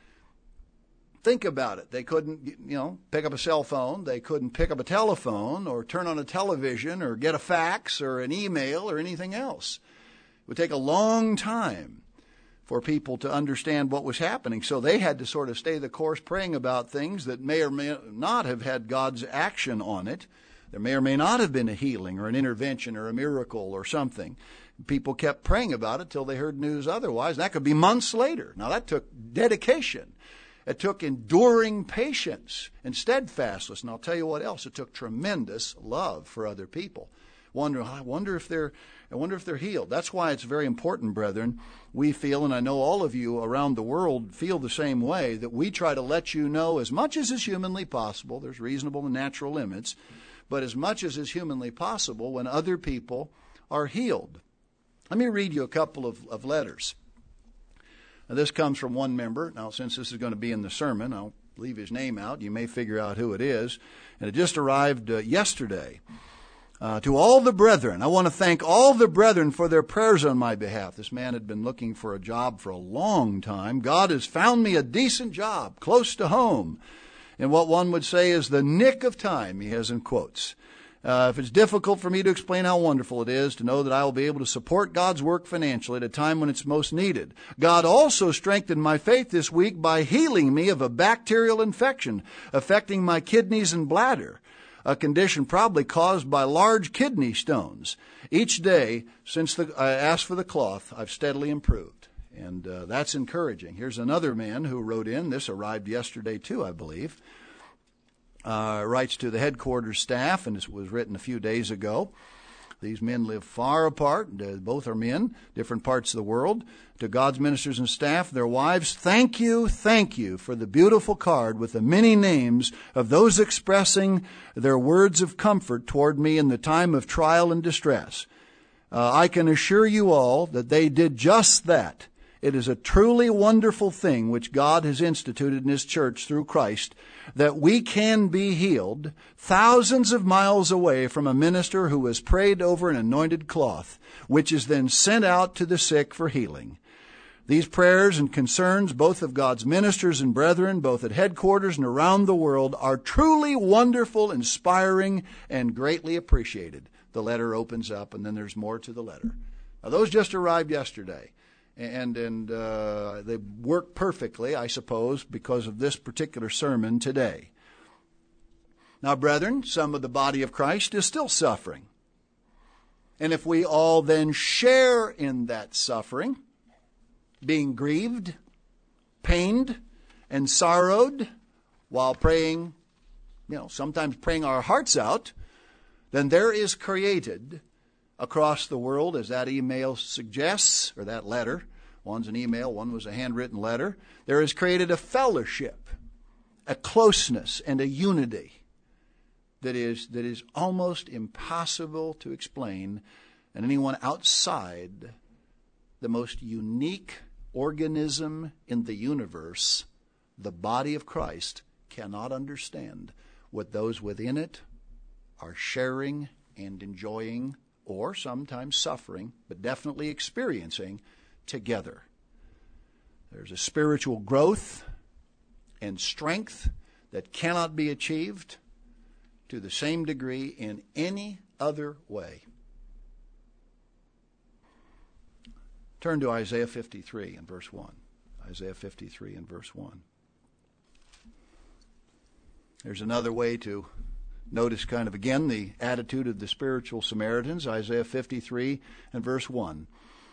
Think about it. They couldn't, you know, pick up a cell phone. They couldn't pick up a telephone or turn on a television or get a fax or an email or anything else. It would take a long time for people to understand what was happening. So they had to sort of stay the course praying about things that may or may not have had God's action on it. There may or may not have been a healing or an intervention or a miracle or something. People kept praying about it till they heard news otherwise. That could be months later. Now that took dedication. It took enduring patience and steadfastness. And I'll tell you what else. It took tremendous love for other people. Wonder, I wonder if they're, I wonder if they're healed. That's why it's very important, brethren. We feel, and I know all of you around the world feel the same way, that we try to let you know as much as is humanly possible. There's reasonable and natural limits, but as much as is humanly possible when other people are healed. Let me read you a couple of, of letters. Now, this comes from one member. Now, since this is going to be in the sermon, I'll leave his name out. You may figure out who it is. And it just arrived uh, yesterday. Uh, to all the brethren, I want to thank all the brethren for their prayers on my behalf. This man had been looking for a job for a long time. God has found me a decent job, close to home, in what one would say is the nick of time, he has in quotes. Uh, if it's difficult for me to explain how wonderful it is to know that I will be able to support God's work financially at a time when it's most needed. God also strengthened my faith this week by healing me of a bacterial infection affecting my kidneys and bladder, a condition probably caused by large kidney stones. Each day since the, I asked for the cloth, I've steadily improved. And uh, that's encouraging. Here's another man who wrote in. This arrived yesterday too, I believe. Uh, writes to the headquarters staff, and this was written a few days ago. These men live far apart. Uh, both are men, different parts of the world. To God's ministers and staff, their wives, thank you, thank you for the beautiful card with the many names of those expressing their words of comfort toward me in the time of trial and distress. Uh, I can assure you all that they did just that. It is a truly wonderful thing which God has instituted in His church through Christ, that we can be healed thousands of miles away from a minister who has prayed over an anointed cloth, which is then sent out to the sick for healing. These prayers and concerns, both of God's ministers and brethren, both at headquarters and around the world, are truly wonderful, inspiring, and greatly appreciated. The letter opens up, and then there's more to the letter. Now, those just arrived yesterday. And and uh, they work perfectly, I suppose, because of this particular sermon today. Now, brethren, some of the body of Christ is still suffering. And if we all then share in that suffering, being grieved, pained, and sorrowed, while praying, you know, sometimes praying our hearts out, then there is created across the world, as that email suggests, or that letter, one's an email, one was a handwritten letter, there is created a fellowship, a closeness, and a unity that is that is almost impossible to explain, and anyone outside the most unique organism in the universe, the body of Christ, cannot understand what those within it are sharing and enjoying, or sometimes suffering, but definitely experiencing together. There's a spiritual growth and strength that cannot be achieved to the same degree in any other way. Turn to Isaiah fifty-three and verse one. Isaiah fifty-three and verse one. There's another way to notice kind of again the attitude of the spiritual Samaritans. Isaiah fifty-three and verse one.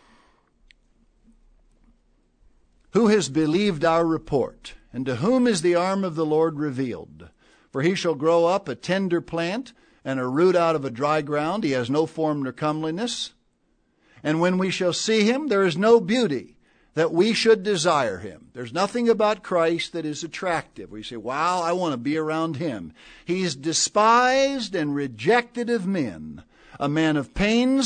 Who has believed our report, and to whom is the arm of the Lord revealed? For he shall grow up a tender plant, and a root out of a dry ground. He has no form nor comeliness. And when we shall see him, there is no beauty that we should desire him. There's nothing about Christ that is attractive. We say, wow, I want to be around him. He's despised and rejected of men, a man of pains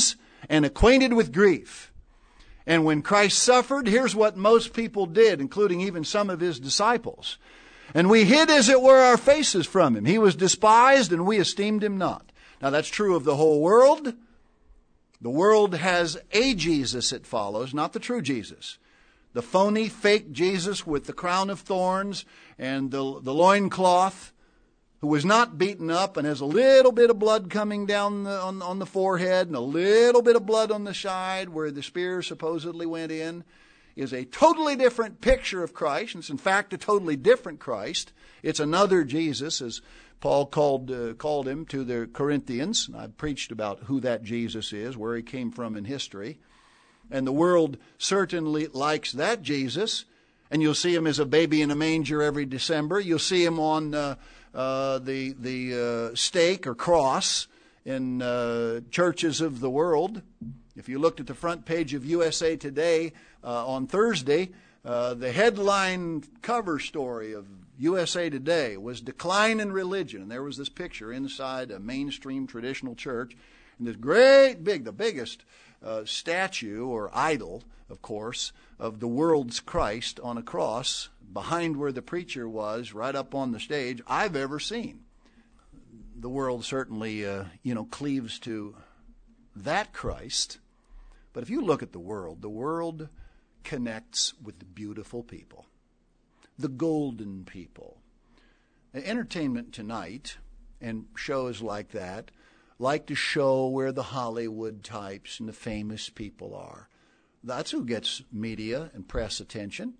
and acquainted with grief. And when Christ suffered, here's what most people did, including even some of his disciples. And we hid, as it were, our faces from him. He was despised, and we esteemed him not. Now, that's true of the whole world. The world has a Jesus it follows, not the true Jesus. The phony, fake Jesus with the crown of thorns and the, the loincloth, who was not beaten up and has a little bit of blood coming down the, on, on the forehead and a little bit of blood on the side where the spear supposedly went in, is a totally different picture of Christ. It's in fact a totally different Christ. It's another Jesus, as Paul called uh, called him to the Corinthians. I've preached about who that Jesus is, where he came from in history. And the world certainly likes that Jesus. And you'll see him as a baby in a manger every December. You'll see him on uh, uh, the the uh, stake or cross in uh, churches of the world. If you looked at the front page of U S A Today uh, on Thursday, uh, the headline cover story of U S A Today was Decline in Religion. And there was this picture inside a mainstream traditional church. And this great big, the biggest uh, statue or idol, of course, of the world's Christ on a cross behind where the preacher was, right up on the stage, I've ever seen. The world certainly, uh, you know, cleaves to that Christ. But if you look at the world, the world connects with the beautiful people, the golden people. Entertainment Tonight and shows like that like to show where the Hollywood types and the famous people are. That's who gets media and press attention.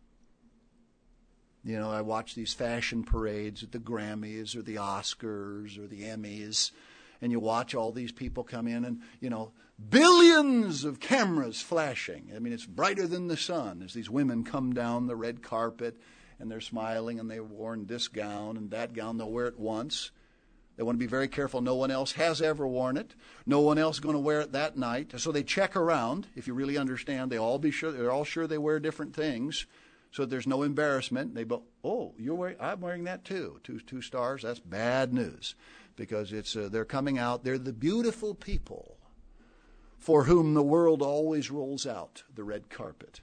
You know, I watch these fashion parades at the Grammys or the Oscars or the Emmys, and you watch all these people come in and, you know, billions of cameras flashing. I mean, it's brighter than the sun as these women come down the red carpet and they're smiling and they've worn this gown and that gown. They'll wear it once. They want to be very careful no one else has ever worn it. No one else is going to wear it that night. So they check around, if you really understand. They all be sure they're all sure they wear different things, so that there's no embarrassment. They go, "Oh, you're wearing? I'm wearing that too." Two two stars. That's bad news, because it's uh, they're coming out. They're the beautiful people for whom the world always rolls out the red carpet.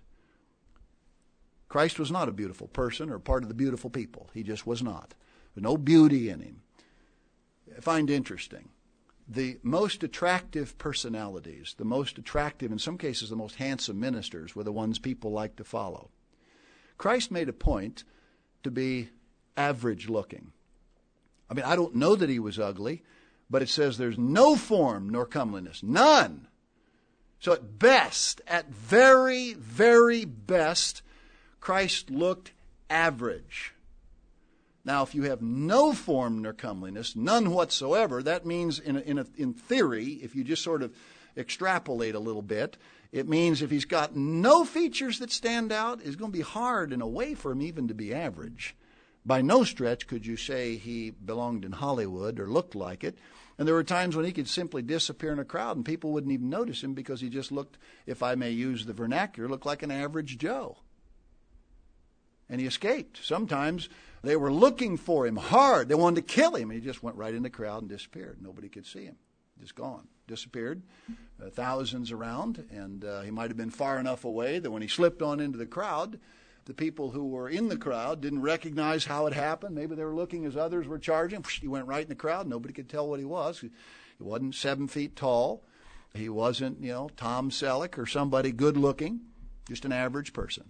Christ was not a beautiful person or part of the beautiful people. He just was not. There's no beauty in him. I find interesting, the most attractive personalities, the most attractive, in some cases the most handsome ministers, were the ones people like to follow. Christ made a point to be average looking. I mean, I don't know that he was ugly, but it says there's no form nor comeliness, none. So at best, at very, very best, Christ looked average. Now, if you have no form nor comeliness, none whatsoever, that means in a, in, a, in theory, if you just sort of extrapolate a little bit, it means if he's got no features that stand out, it's going to be hard in a way for him even to be average. By no stretch could you say he belonged in Hollywood or looked like it. And there were times when he could simply disappear in a crowd and people wouldn't even notice him because he just looked, if I may use the vernacular, looked like an average Joe. And he escaped. Sometimes they were looking for him hard. They wanted to kill him. And he just went right in the crowd and disappeared. Nobody could see him. Just gone. Disappeared. Uh, thousands around. And uh, he might have been far enough away that when he slipped on into the crowd, the people who were in the crowd didn't recognize how it happened. Maybe they were looking as others were charging. He went right in the crowd. Nobody could tell what he was. He wasn't seven feet tall. He wasn't, you know, Tom Selleck or somebody good looking. Just an average person.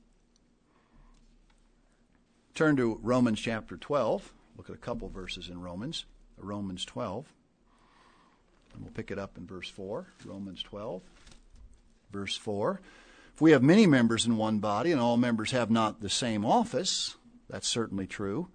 Turn to Romans chapter twelve. Look at a couple verses in Romans. Romans twelve. And we'll pick it up in verse four. Romans twelve, verse four. If we have many members in one body, and all members have not the same office, that's certainly true.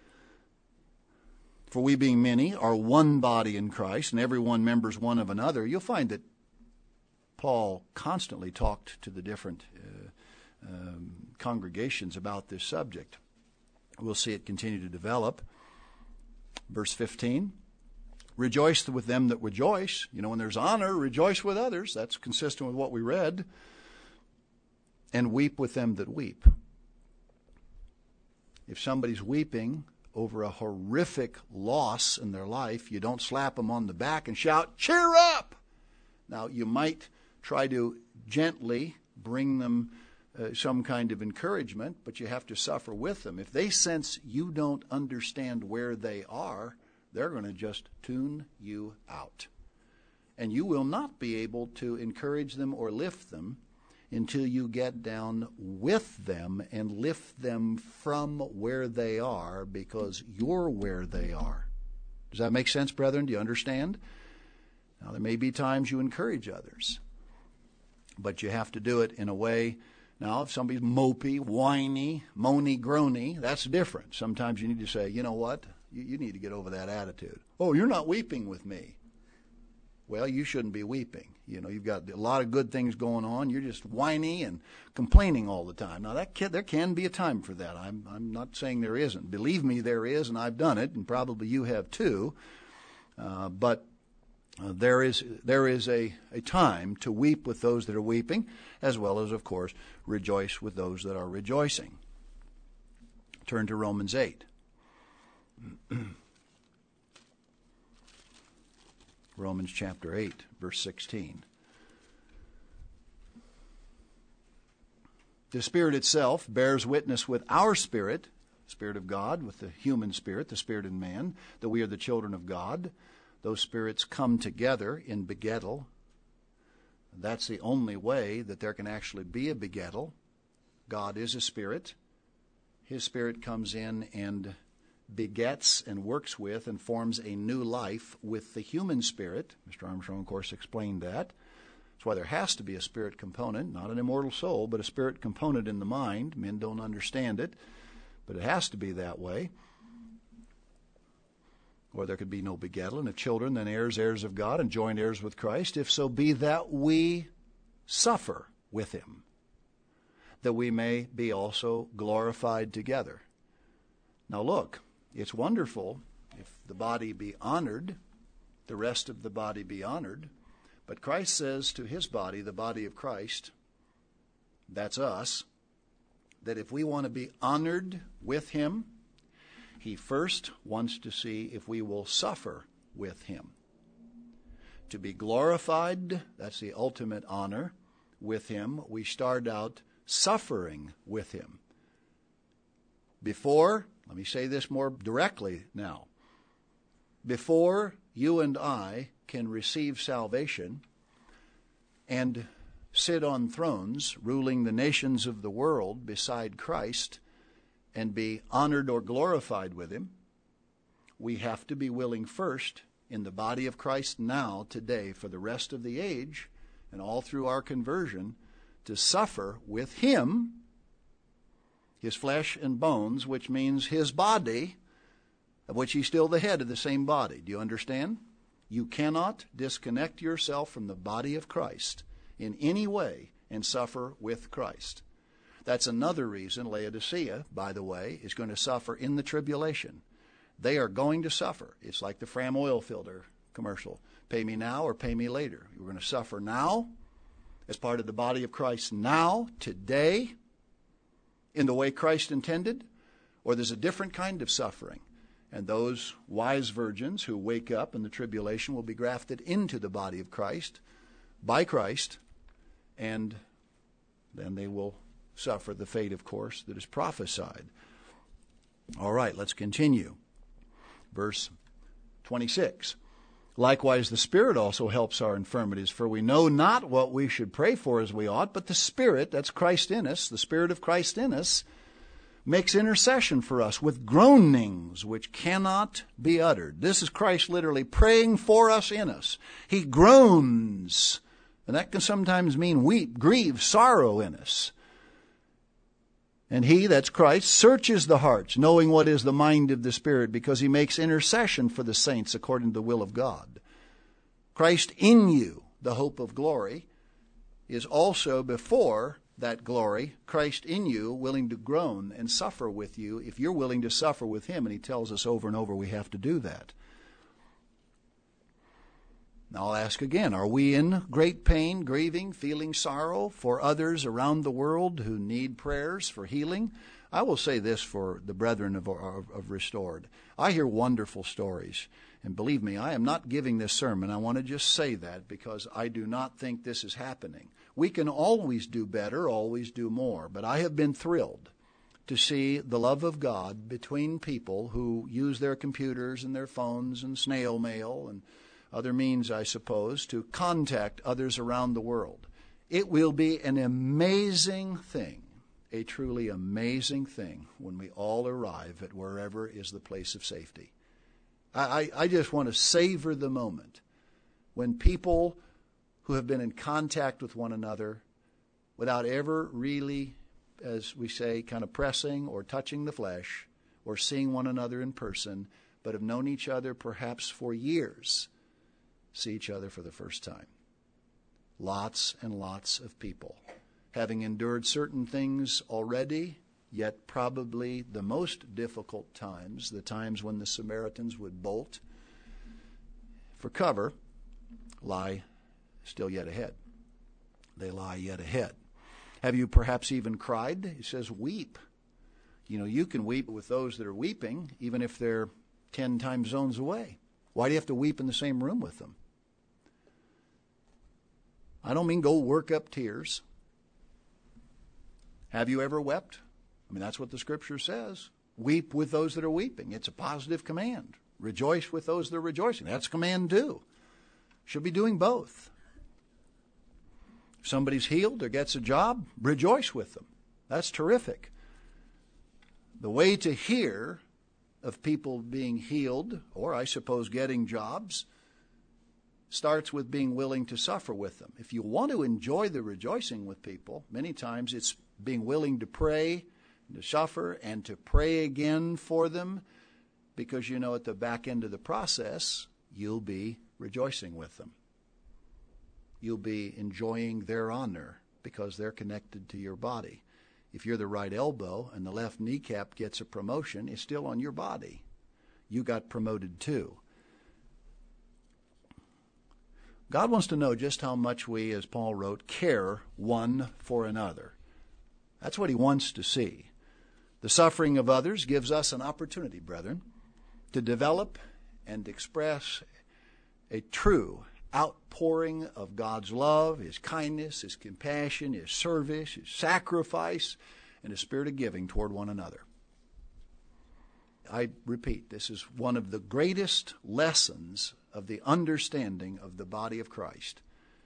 For we being many are one body in Christ, and every one members one of another. You'll find that Paul constantly talked to the different uh, um, congregations about this subject. We'll see it continue to develop. Verse fifteen, rejoice with them that rejoice. You know, when there's honor, rejoice with others. That's consistent with what we read. And weep with them that weep. If somebody's weeping over a horrific loss in their life, you don't slap them on the back and shout, cheer up! Now, you might try to gently bring them uh, some kind of encouragement, but you have to suffer with them. If they sense you don't understand where they are, they're going to just tune you out. And you will not be able to encourage them or lift them until you get down with them and lift them from where they are, because you're where they are. Does that make sense, brethren? Do you understand? Now, there may be times you encourage others, but you have to do it in a way. Now, if somebody's mopey, whiny, moany, groany, that's different. Sometimes you need to say, you know what? You, you need to get over that attitude. Oh, you're not weeping with me. Well, you shouldn't be weeping. You know, you've got a lot of good things going on. You're just whiny and complaining all the time. Now, that can, there can be a time for that. I'm, I'm not saying there isn't. Believe me, there is, and I've done it, and probably you have too. Uh, but uh, there is there is a, a time to weep with those that are weeping, as well as, of course, rejoice with those that are rejoicing. Turn to Romans eight. Romans chapter eight, verse sixteen. The Spirit itself bears witness with our spirit, Spirit of God, with the human spirit, the spirit in man, that we are the children of God. Those spirits come together in begettal. That's the only way that there can actually be a begettal. God is a spirit. His Spirit comes in and begets and works with and forms a new life with the human spirit. Mister Armstrong, of course, explained that. That's why there has to be a spirit component, not an immortal soul, but a spirit component in the mind. Men don't understand it, but it has to be that way. Or there could be no begettal. And if children, then heirs, heirs of God, and joint heirs with Christ, if so be that we suffer with him, that we may be also glorified together. Now look, it's wonderful if the body be honored, the rest of the body be honored. But Christ says to his body, the body of Christ, that's us, that if we want to be honored with him, he first wants to see if we will suffer with him. To be glorified, that's the ultimate honor, with him, we start out suffering with him. Before, let me say this more directly now. Before you and I can receive salvation and sit on thrones ruling the nations of the world beside Christ and be honored or glorified with him, we have to be willing first in the body of Christ now, today, for the rest of the age and all through our conversion, to suffer with him, his flesh and bones, which means his body, of which he's still the head of the same body. Do you understand? You cannot disconnect yourself from the body of Christ in any way and suffer with Christ. That's another reason Laodicea, by the way, is going to suffer in the tribulation. They are going to suffer. It's like the Fram oil filter commercial. Pay me now or pay me later. You're going to suffer now as part of the body of Christ now, today, in the way Christ intended, or there's a different kind of suffering. And those wise virgins who wake up in the tribulation will be grafted into the body of Christ by Christ, and then they will suffer the fate, of course, that is prophesied. All right, let's continue. Verse twenty-six. Likewise, the Spirit also helps our infirmities, for we know not what we should pray for as we ought, but the Spirit, that's Christ in us, the Spirit of Christ in us, makes intercession for us with groanings which cannot be uttered. This is Christ literally praying for us in us. He groans, and that can sometimes mean weep, grieve, sorrow in us. And he, that's Christ, searches the hearts, knowing what is the mind of the Spirit, because he makes intercession for the saints according to the will of God. Christ in you, the hope of glory, is also before that glory, Christ in you, willing to groan and suffer with you, if you're willing to suffer with him, and he tells us over and over we have to do that. Now I'll ask again, are we in great pain, grieving, feeling sorrow for others around the world who need prayers for healing? I will say this for the brethren of, of, of Restored. I hear wonderful stories. And believe me, I am not giving this sermon. I want to just say that because I do not think this is happening. We can always do better, always do more. But I have been thrilled to see the love of God between people who use their computers and their phones and snail mail and other means, I suppose, to contact others around the world. It will be an amazing thing, a truly amazing thing, when we all arrive at wherever is the place of safety. I, I just want to savor the moment when people who have been in contact with one another without ever really, as we say, kind of pressing or touching the flesh or seeing one another in person, but have known each other perhaps for years, see each other for the first time. Lots and lots of people, having endured certain things already, yet probably the most difficult times, the times when the Samaritans would bolt for cover, lie still yet ahead. They lie yet ahead. Have you perhaps even cried? He says, weep. You know, you can weep with those that are weeping, even if they're ten time zones away. Why do you have to weep in the same room with them? I don't mean go work up tears. Have you ever wept? I mean, that's what the Scripture says. Weep with those that are weeping. It's a positive command. Rejoice with those that are rejoicing. That's a command too. Should be doing both. If somebody's healed or gets a job, rejoice with them. That's terrific. The way to hear of people being healed, or I suppose getting jobs, starts with being willing to suffer with them. If you want to enjoy the rejoicing with people, many times it's being willing to pray, to suffer, and to pray again for them, because you know at the back end of the process, you'll be rejoicing with them. You'll be enjoying their honor because they're connected to your body. If you're the right elbow and the left kneecap gets a promotion, it's still on your body. You got promoted too. God wants to know just how much we, as Paul wrote, care one for another. That's what he wants to see. The suffering of others gives us an opportunity, brethren, to develop and express a true outpouring of God's love, His kindness, His compassion, His service, His sacrifice, and His spirit of giving toward one another. I repeat, this is one of the greatest lessons of the understanding of the body of Christ.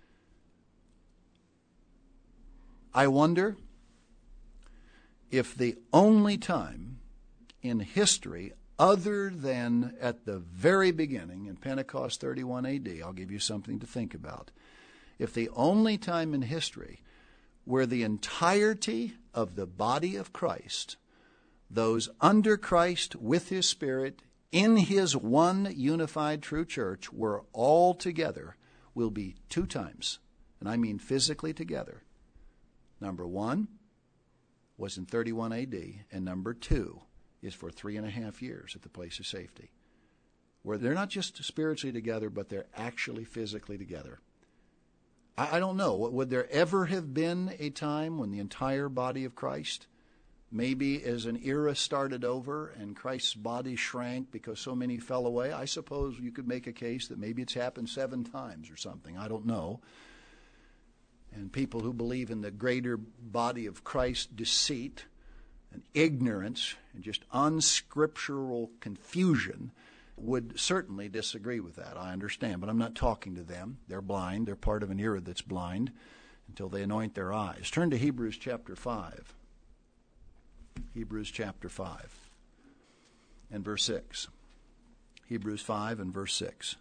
I wonder if the only time in history other than at the very beginning in Pentecost thirty-one A D, I'll give you something to think about, if the only time in history where the entirety of the body of Christ, those under Christ with His Spirit, in His one unified true church, were all together, will be two times, and I mean physically together. Number one was in thirty-one A D, and number two is for three and a half years at the place of safety, where they're not just spiritually together, but they're actually physically together. I, I don't know. Would there ever have been a time when the entire body of Christ, maybe as an era started over and Christ's body shrank because so many fell away? I suppose you could make a case that maybe it's happened seven times or something. I don't know. And people who believe in the greater body of Christ deceit and ignorance and just unscriptural confusion would certainly disagree with that. I understand, but I'm not talking to them. They're blind. They're part of an era that's blind until they anoint their eyes. Turn to Hebrews chapter five. Hebrews chapter five and verse six. Hebrews five and verse six.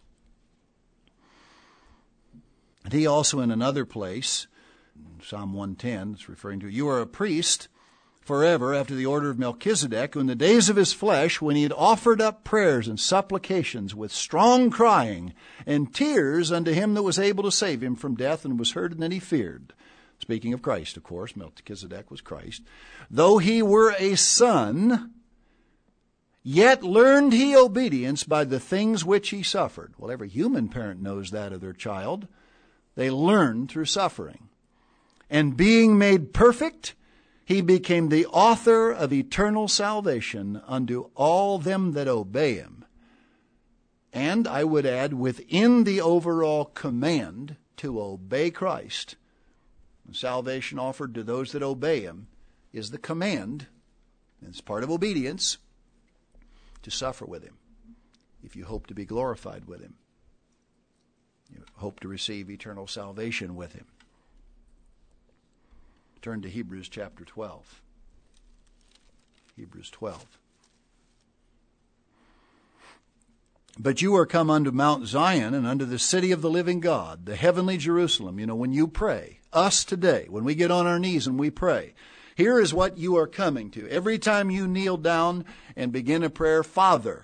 And he also in another place, Psalm one ten, it's referring to, you are a priest forever after the order of Melchizedek, who in the days of his flesh, when he had offered up prayers and supplications with strong crying and tears unto him that was able to save him from death, and was heard, and then he feared. Speaking of Christ, of course, Melchizedek was Christ. Though he were a son, yet learned he obedience by the things which he suffered. Well, every human parent knows that of their child. They learn through suffering. And being made perfect, he became the author of eternal salvation unto all them that obey him. And I would add, within the overall command to obey Christ, the salvation offered to those that obey Him is the command, and it's part of obedience, to suffer with Him if you hope to be glorified with Him. You hope to receive eternal salvation with Him. Turn to Hebrews chapter twelve. Hebrews twelve. But you are come unto Mount Zion and unto the city of the living God, the heavenly Jerusalem. You know, when you pray, us today, when we get on our knees and we pray, here is what you are coming to. Every time you kneel down and begin a prayer, Father,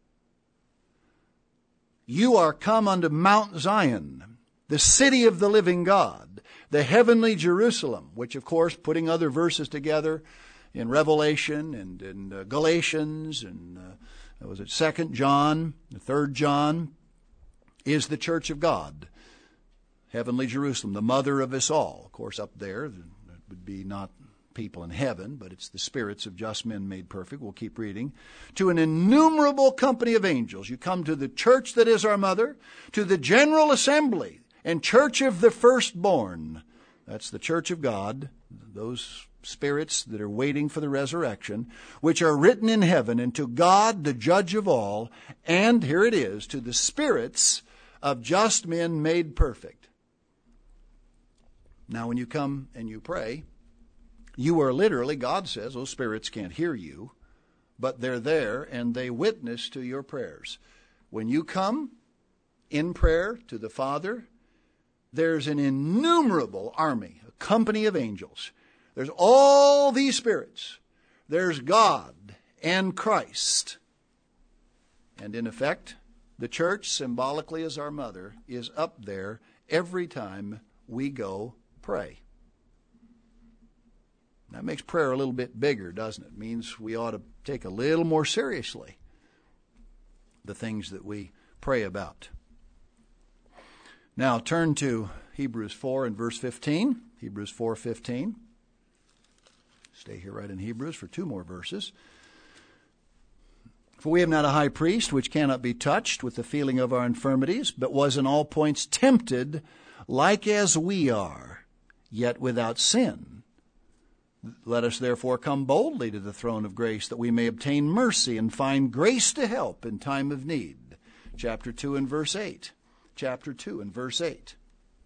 you are come unto Mount Zion, the city of the living God, the heavenly Jerusalem, which, of course, putting other verses together in Revelation and in uh, Galatians and uh, was it Second John, Third John, is the church of God, heavenly Jerusalem, the mother of us all. Of course, up there, it would be not people in heaven, but it's the spirits of just men made perfect. We'll keep reading. To an innumerable company of angels. You come to the church that is our mother, to the general assembly and church of the firstborn. That's the church of God, those spirits that are waiting for the resurrection, which are written in heaven, and to God, the judge of all, and, here it is, to the spirits of just men made perfect. Now, when you come and you pray, you are literally, God says, those spirits can't hear you, but they're there and they witness to your prayers. When you come in prayer to the Father, there's an innumerable army, a company of angels. There's all these spirits. There's God and Christ. And in effect, the church, symbolically as our mother, is up there every time we go pray. That makes prayer a little bit bigger, doesn't it? It means we ought to take a little more seriously the things that we pray about. Now turn to Hebrews four and verse fifteen. Hebrews four fifteen. Stay here right in Hebrews for two more verses. For we have not a high priest which cannot be touched with the feeling of our infirmities, but was in all points tempted like as we are, yet without sin. Let us therefore come boldly to the throne of grace, that we may obtain mercy and find grace to help in time of need. Chapter two and verse eight. Chapter two and verse eight.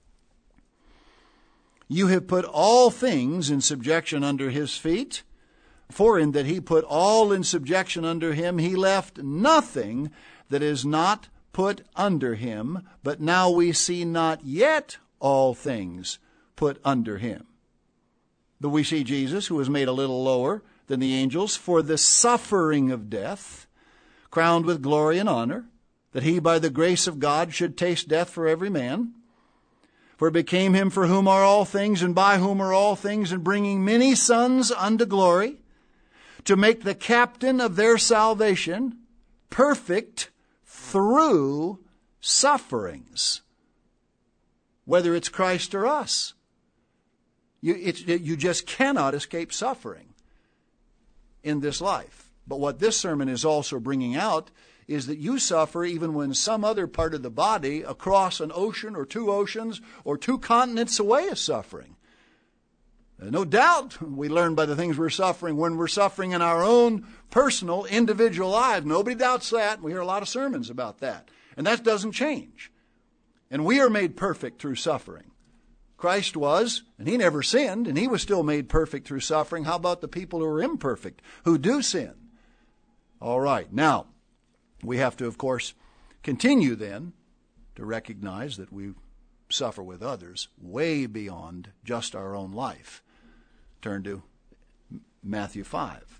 You have put all things in subjection under his feet, for in that he put all in subjection under him, he left nothing that is not put under him. But now we see not yet all things put under him. But we see Jesus, who was made a little lower than the angels for the suffering of death, crowned with glory and honor, that he by the grace of God should taste death for every man. For it became him for whom are all things, and by whom are all things, and bringing many sons unto glory, to make the captain of their salvation perfect through sufferings. Whether it's Christ or us. You, it, it, you just cannot escape suffering in this life. But what this sermon is also bringing out is that you suffer even when some other part of the body across an ocean or two oceans or two continents away is suffering. No doubt we learn by the things we're suffering when we're suffering in our own personal, individual lives. Nobody doubts that. We hear a lot of sermons about that. And that doesn't change. And we are made perfect through suffering. Christ was, and he never sinned, and he was still made perfect through suffering. How about the people who are imperfect, who do sin? All right. Now, we have to, of course, continue then to recognize that we suffer with others way beyond just our own life. Turn to Matthew five.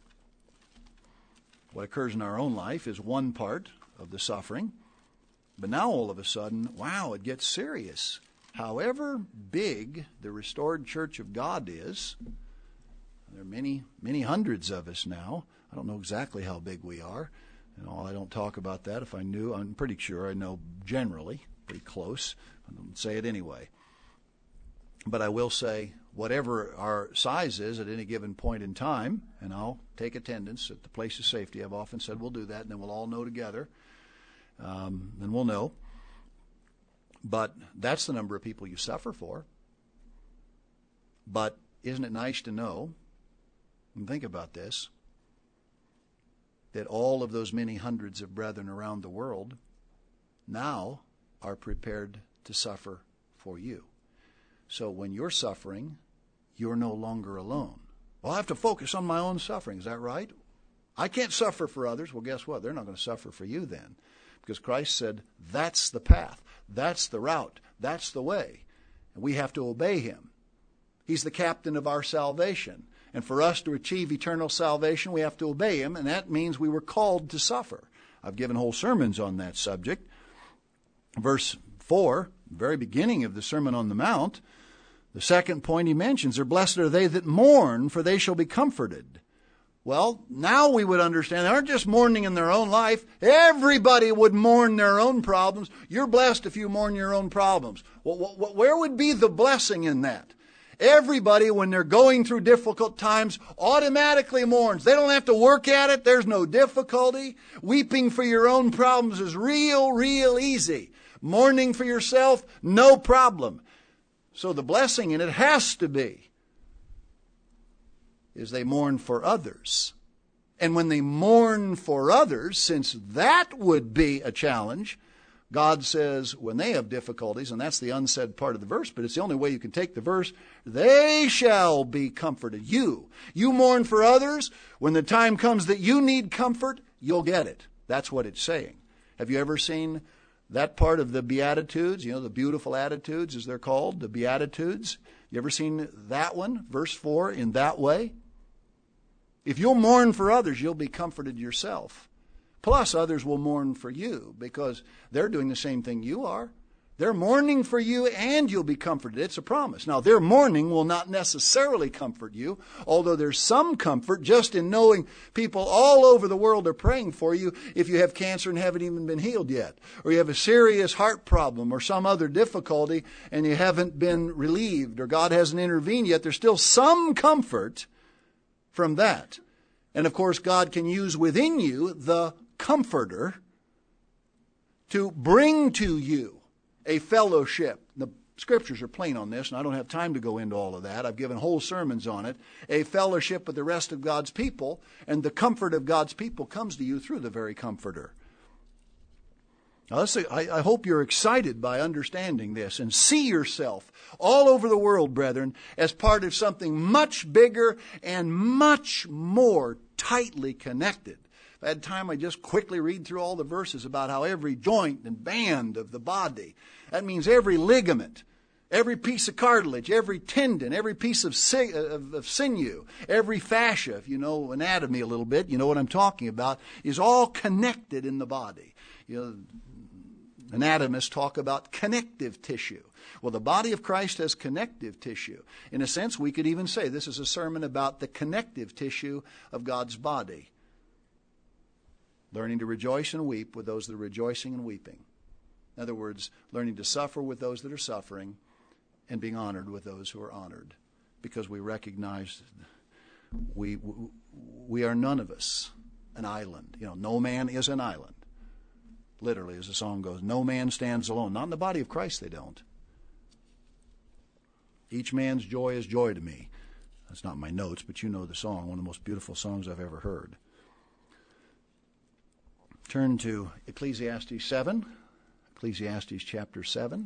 What occurs in our own life is one part of the suffering, but now all of a sudden, wow, it gets serious. However big the restored church of God is, there are many, many hundreds of us now. I don't know exactly how big we are. And all, I don't talk about that. If I knew, I'm pretty sure I know generally, pretty close. I don't say it anyway. But I will say, whatever our size is at any given point in time, and I'll take attendance at the place of safety. I've often said we'll do that, and then we'll all know together. um, then we'll know. But that's the number of people you suffer for. But isn't it nice to know, and think about this, that all of those many hundreds of brethren around the world now are prepared to suffer for you. So when you're suffering, you're no longer alone. Well, I have to focus on my own suffering. Is that right? I can't suffer for others. Well, guess what? They're not going to suffer for you then. Because Christ said, that's the path. That's the route. That's the way. And we have to obey him. He's the captain of our salvation. And for us to achieve eternal salvation, we have to obey him. And that means we were called to suffer. I've given whole sermons on that subject. Verse four, very beginning of the Sermon on the Mount, the second point he mentions are, blessed are they that mourn, for they shall be comforted. Well, now we would understand they aren't just mourning in their own life. Everybody would mourn their own problems. You're blessed if you mourn your own problems. Well, where would be the blessing in that? Everybody, when they're going through difficult times, automatically mourns. They don't have to work at it. There's no difficulty. Weeping for your own problems is real, real easy. Mourning for yourself, no problem. So the blessing in it has to be is they mourn for others. And when they mourn for others, since that would be a challenge, God says when they have difficulties, and that's the unsaid part of the verse, but it's the only way you can take the verse, they shall be comforted. You. You mourn for others. When the time comes that you need comfort, you'll get it. That's what it's saying. Have you ever seen that part of the Beatitudes? You know, the beautiful attitudes, as they're called, the Beatitudes. You ever seen that one, verse four, in that way? If you'll mourn for others, you'll be comforted yourself. Plus, others will mourn for you because they're doing the same thing you are. They're mourning for you and you'll be comforted. It's a promise. Now, their mourning will not necessarily comfort you, although there's some comfort just in knowing people all over the world are praying for you if you have cancer and haven't even been healed yet, or you have a serious heart problem or some other difficulty and you haven't been relieved, or God hasn't intervened yet. There's still some comfort from that. And of course, God can use within you the Comforter to bring to you a fellowship. The scriptures are plain on this, and I don't have time to go into all of that. I've given whole sermons on it. A fellowship with the rest of God's people, and the comfort of God's people comes to you through the very Comforter. Now, let's say, I, I hope you're excited by understanding this and see yourself all over the world, brethren, as part of something much bigger and much more tightly connected. If I had time, I'd just quickly read through all the verses about how every joint and band of the body, that means every ligament, every piece of cartilage, every tendon, every piece of, si- of, of sinew, every fascia, if you know anatomy a little bit, you know what I'm talking about, is all connected in the body. You know, anatomists talk about connective tissue. Well, the body of Christ has connective tissue. In a sense, we could even say this is a sermon about the connective tissue of God's body. Learning to rejoice and weep with those that are rejoicing and weeping. In other words, learning to suffer with those that are suffering and being honored with those who are honored. Because we recognize we, we are none of us an island. You know, no man is an island. Literally, as the song goes, no man stands alone. Not in the body of Christ, they don't. Each man's joy is joy to me. That's not my notes, but you know the song, one of the most beautiful songs I've ever heard. Turn to Ecclesiastes seven, Ecclesiastes chapter seven,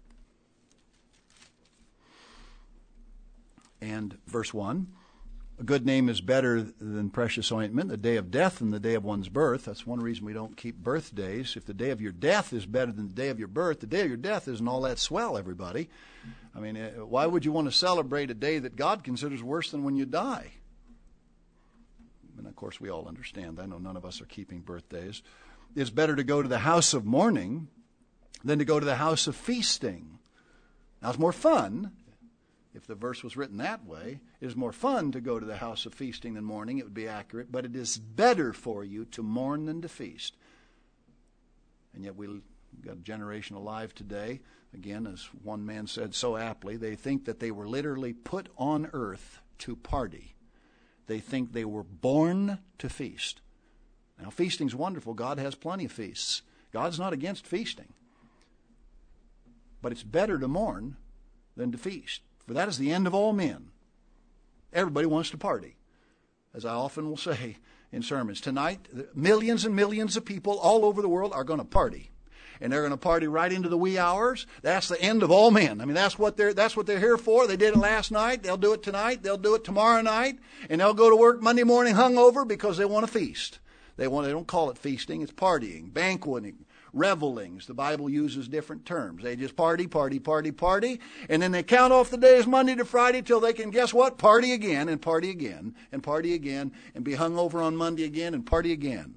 and verse one. A good name is better than precious ointment, the day of death than the day of one's birth. That's one reason we don't keep birthdays. If the day of your death is better than the day of your birth, the day of your death isn't all that swell, everybody. I mean, why would you want to celebrate a day that God considers worse than when you die? And of course, we all understand. I know none of us are keeping birthdays. It's better to go to the house of mourning than to go to the house of feasting. Now, it's more fun. If the verse was written that way, it is more fun to go to the house of feasting than mourning. It would be accurate. But it is better for you to mourn than to feast. And yet we've got a generation alive today. Again, as one man said so aptly, they think that they were literally put on earth to party. They think they were born to feast. Now, feasting's wonderful. God has plenty of feasts. God's not against feasting. But it's better to mourn than to feast. For that is the end of all men. Everybody wants to party. As I often will say in sermons, tonight, millions and millions of people all over the world are going to party. And they're going to party right into the wee hours. That's the end of all men. I mean, that's what they're that's what they're here for. They did it last night. They'll do it tonight. They'll do it tomorrow night. And they'll go to work Monday morning hungover because they want to feast. They want. They don't call it feasting. It's partying, banqueting, revelings. The Bible uses different terms. They just party, party, party, party. And then they count off the days Monday to Friday till they can, guess what? Party again and party again and party again and be hungover on Monday again and party again.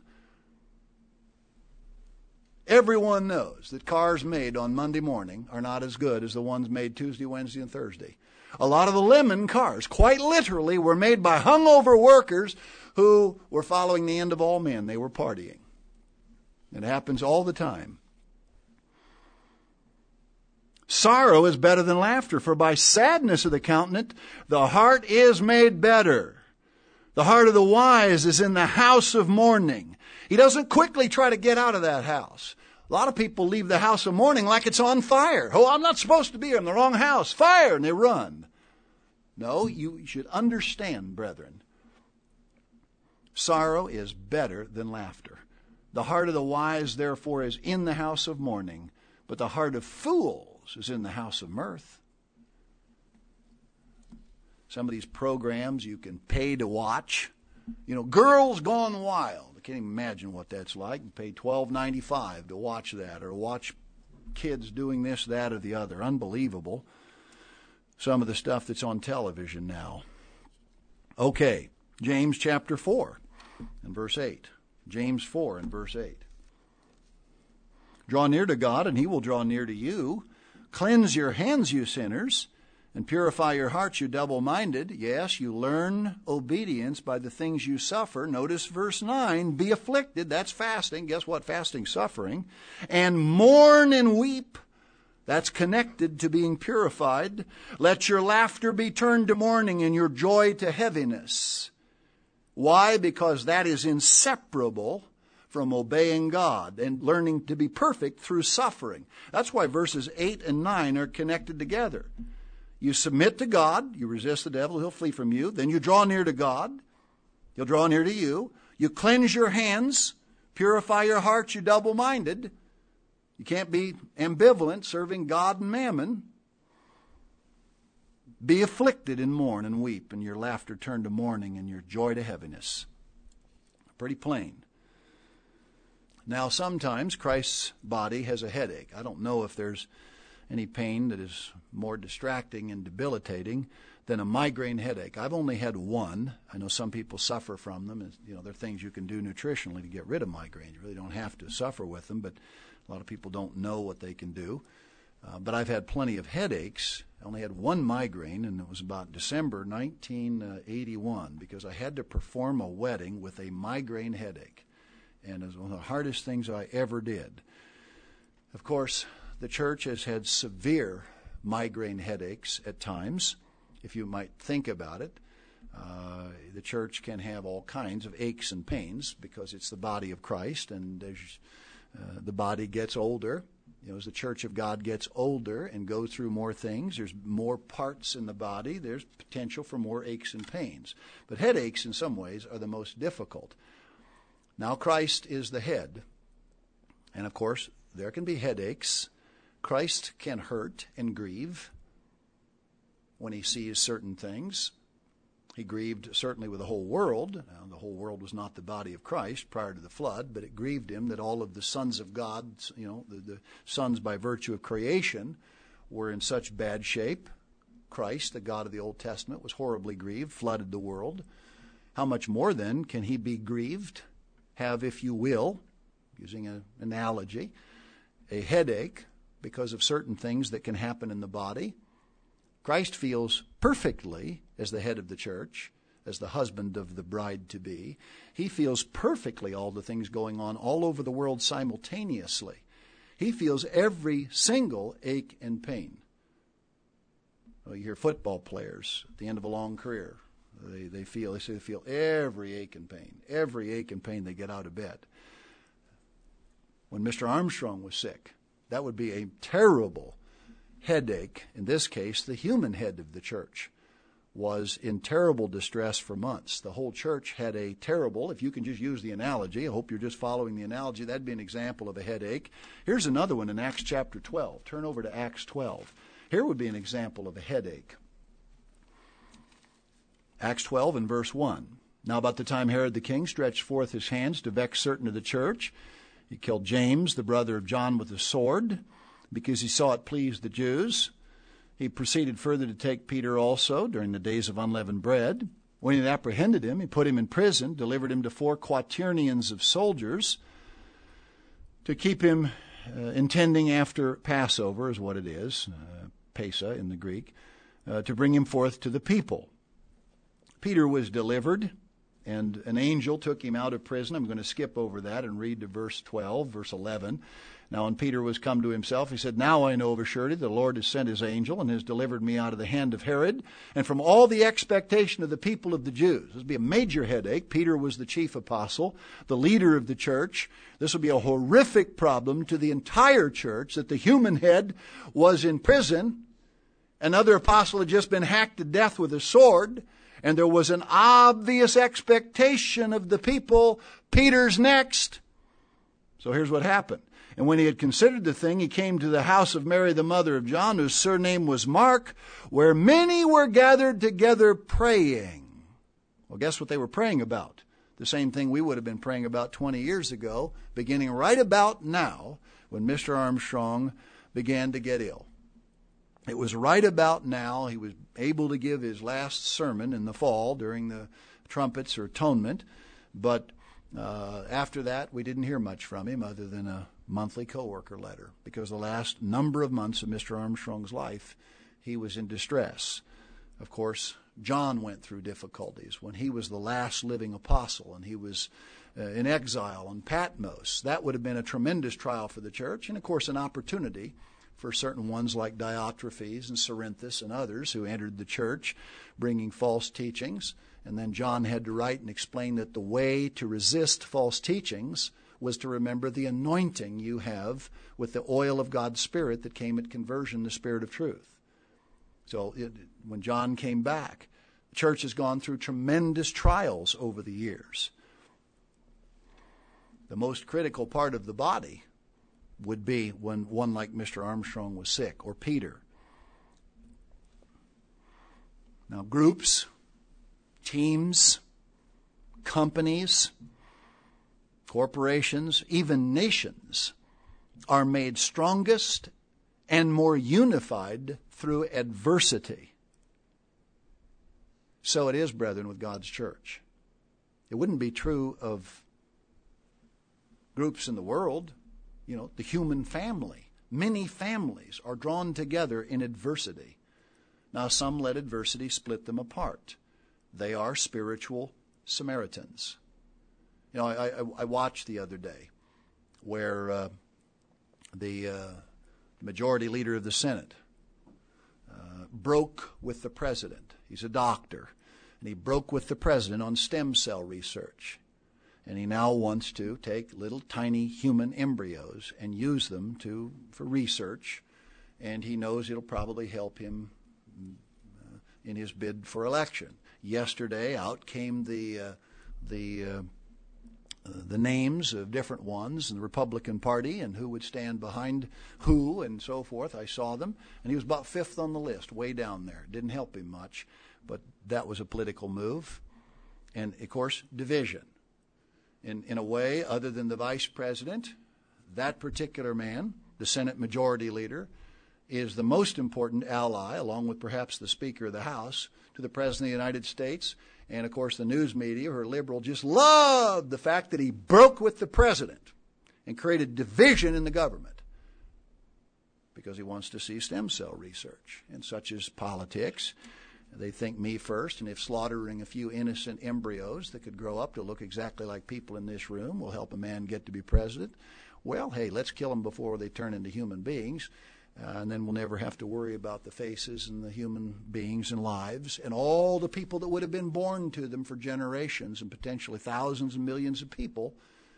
Everyone knows that cars made on Monday morning are not as good as the ones made Tuesday, Wednesday, and Thursday. A lot of the lemon cars, quite literally, were made by hungover workers who were following the end of all men. They were partying. It happens all the time. Sorrow is better than laughter, for by sadness of the countenance the heart is made better. The heart of the wise is in the house of mourning. He doesn't quickly try to get out of that house. A lot of people leave the house of mourning like it's on fire. Oh, I'm not supposed to be here. I'm in the wrong house. Fire! And they run. No, you should understand, brethren. Sorrow is better than laughter. The heart of the wise, therefore, is in the house of mourning, but the heart of fools is in the house of mirth. Some of these programs you can pay to watch. You know, Girls Gone Wild. I can't even imagine what that's like. You pay twelve ninety-five to watch that, or watch kids doing this, that, or the other. Unbelievable. Some of the stuff that's on television now. Okay, James chapter four and verse eight. James four and verse eight. Draw near to God, and he will draw near to you. Cleanse your hands, you sinners, and purify your hearts, you double-minded. Yes, you learn obedience by the things you suffer. Notice verse nine. Be afflicted. That's fasting. Guess what? Fasting, suffering. And mourn and weep. That's connected to being purified. Let your laughter be turned to mourning and your joy to heaviness. Why? Because that is inseparable from obeying God and learning to be perfect through suffering. That's why verses eight and nine are connected together. You submit to God, you resist the devil, he'll flee from you. Then you draw near to God, he'll draw near to you. You cleanse your hands, purify your hearts, you double-minded. You can't be ambivalent, serving God and mammon. Be afflicted and mourn and weep, and your laughter turn to mourning and your joy to heaviness. Pretty plain. Now, sometimes Christ's body has a headache. I don't know if there's any pain that is more distracting and debilitating than a migraine headache. I've only had one. I know some people suffer from them. And, you know, there are things you can do nutritionally to get rid of migraine. You really don't have to suffer with them, but a lot of people don't know what they can do. Uh, but I've had plenty of headaches. I only had one migraine, and it was about December nineteen eighty-one, because I had to perform a wedding with a migraine headache. And it was one of the hardest things I ever did. Of course, the church has had severe migraine headaches at times, if you might think about it. Uh, the church can have all kinds of aches and pains because it's the body of Christ, and as uh, the body gets older, you know, as the church of God gets older and goes through more things, there's more parts in the body, there's potential for more aches and pains. But headaches, in some ways, are the most difficult. Now, Christ is the head, and of course, there can be headaches. Christ can hurt and grieve when he sees certain things. He grieved certainly with the whole world. Now, the whole world was not the body of Christ prior to the flood, but it grieved him that all of the sons of God, you know, the, the sons by virtue of creation, were in such bad shape. Christ, the God of the Old Testament, was horribly grieved, flooded the world. How much more then can he be grieved, have, if you will, using an analogy, a headache because of certain things that can happen in the body? Christ feels perfectly, as the head of the church, as the husband of the bride-to-be, he feels perfectly all the things going on all over the world simultaneously. He feels every single ache and pain. Well, you hear football players at the end of a long career. They, they feel, they say they feel every ache and pain, every ache and pain they get out of bed. when Mister Armstrong was sick. That would be a terrible headache. In this case, the human head of the church was in terrible distress for months. The whole church had a terrible, if you can just use the analogy, I hope you're just following the analogy, that'd be an example of a headache. Here's another one in Acts chapter twelve. Turn over to Acts twelve. Here would be an example of a headache. Acts twelve and verse one. Now about the time Herod the king stretched forth his hands to vex certain of the church, he killed James, the brother of John, with a sword, because he saw it pleased the Jews. He proceeded further to take Peter also during the days of unleavened bread. When he had apprehended him, he put him in prison, delivered him to four quaternions of soldiers to keep him uh, intending after Passover, is what it is, uh, Pesa in the Greek, uh, to bring him forth to the people. Peter was delivered, and an angel took him out of prison. I'm going to skip over that and read to verse twelve, verse eleven. Now when Peter was come to himself, he said, Now I know of a surety the Lord has sent his angel and has delivered me out of the hand of Herod and from all the expectation of the people of the Jews. This would be a major headache. Peter was the chief apostle, the leader of the church. This would be a horrific problem to the entire church that the human head was in prison. Another apostle had just been hacked to death with a sword. And there was an obvious expectation of the people, Peter's next. So here's what happened. And when he had considered the thing, he came to the house of Mary, the mother of John, whose surname was Mark, where many were gathered together praying. Well, guess what they were praying about? The same thing we would have been praying about twenty years ago, beginning right about now, when Mister Armstrong began to get ill. It was right about now he was able to give his last sermon in the fall during the trumpets or atonement. But uh, after that, we didn't hear much from him other than a monthly co-worker letter, because the last number of months of Mister Armstrong's life, he was in distress. Of course, John went through difficulties when he was the last living apostle and he was uh, in exile on Patmos. That would have been a tremendous trial for the church and, of course, an opportunity for certain ones like Diotrephes and Cerinthus and others who entered the church bringing false teachings. And then John had to write and explain that the way to resist false teachings was to remember the anointing you have with the oil of God's Spirit that came at conversion, the Spirit of truth. So it, when John came back, the church has gone through tremendous trials over the years. The most critical part of the body would be when one like Mister Armstrong was sick, or Peter. Now, groups, teams, companies, corporations, even nations are made strongest and more unified through adversity. So it is, brethren, with God's church. It wouldn't be true of groups in the world. You know, the human family. Many families are drawn together in adversity. Now, some let adversity split them apart. They are spiritual Samaritans. You know, I, I, I watched the other day where uh, the uh, majority leader of the Senate uh, broke with the president. He's a doctor, and he broke with the president on stem cell research. And he now wants to take little tiny human embryos and use them to for research. And he knows it'll probably help him uh, in his bid for election. Yesterday, out came the uh, the uh, uh, the names of different ones in the Republican Party and who would stand behind who and so forth. I saw them, and he was about fifth on the list, way down there. Didn't help him much, but that was a political move. And, of course, division. In, in a way, other than the vice president, that particular man, the Senate Majority Leader, is the most important ally, along with perhaps the Speaker of the House, to the President of the United States. And, of course, the news media, who are liberal, just loved the fact that he broke with the president and created division in the government because he wants to see stem cell research. And such is politics. They think me first, and if slaughtering a few innocent embryos that could grow up to look exactly like people in this room will help a man get to be president, well, hey, let's kill them before they turn into human beings, uh, and then we'll never have to worry about the faces and the human beings and lives and all the people that would have been born to them for generations and potentially thousands and millions of people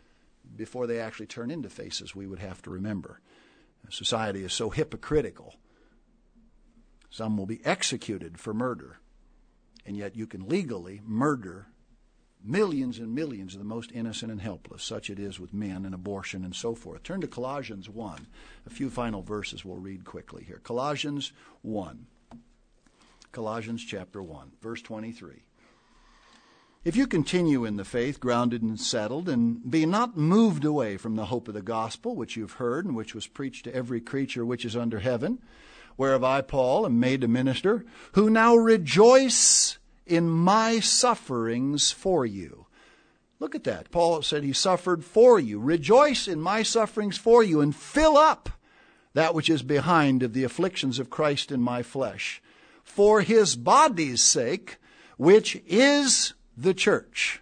before they actually turn into faces we would have to remember. Society is so hypocritical. Some will be executed for murder, and yet you can legally murder millions and millions of the most innocent and helpless. Such it is with men and abortion and so forth. Turn to Colossians one. A few final verses we'll read quickly here. Colossians one. Colossians chapter one, verse twenty-three. If you continue in the faith, grounded and settled, and be not moved away from the hope of the gospel, which you've heard, and which was preached to every creature which is under heaven, whereof I, Paul, am made a minister, who now rejoice in my sufferings for you. Look at that. Paul said he suffered for you. Rejoice in my sufferings for you, and fill up that which is behind of the afflictions of Christ in my flesh, for his body's sake, which is the church.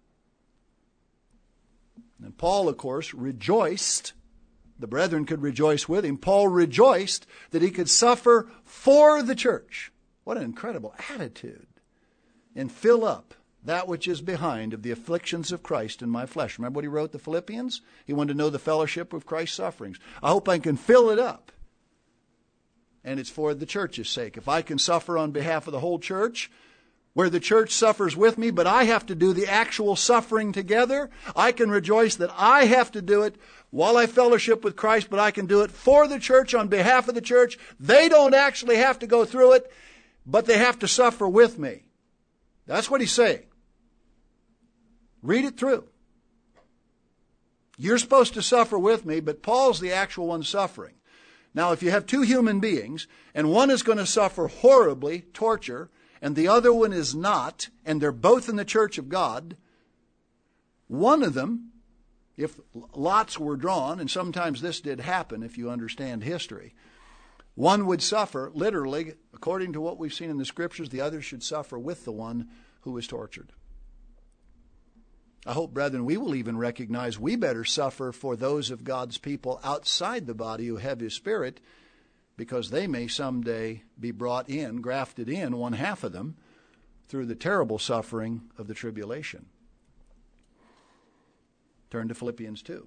And Paul, of course, rejoiced. The brethren could rejoice with him. Paul rejoiced that he could suffer for the church. What an incredible attitude. And fill up that which is behind of the afflictions of Christ in my flesh. Remember what he wrote to the Philippians? He wanted to know the fellowship of Christ's sufferings. I hope I can fill it up. And it's for the church's sake. If I can suffer on behalf of the whole church, where the church suffers with me, but I have to do the actual suffering together, I can rejoice that I have to do it while I fellowship with Christ, but I can do it for the church, on behalf of the church. They don't actually have to go through it, but they have to suffer with me. That's what he's saying. Read it through. You're supposed to suffer with me, but Paul's the actual one suffering. Now, if you have two human beings, and one is going to suffer horribly, torture, and the other one is not, and they're both in the church of God, one of them, if lots were drawn, and sometimes this did happen if you understand history, one would suffer, literally, according to what we've seen in the Scriptures, the other should suffer with the one who was tortured. I hope, brethren, we will even recognize we better suffer for those of God's people outside the body who have His Spirit, because they may someday be brought in, grafted in, one half of them, through the terrible suffering of the tribulation. Turn to Philippians two.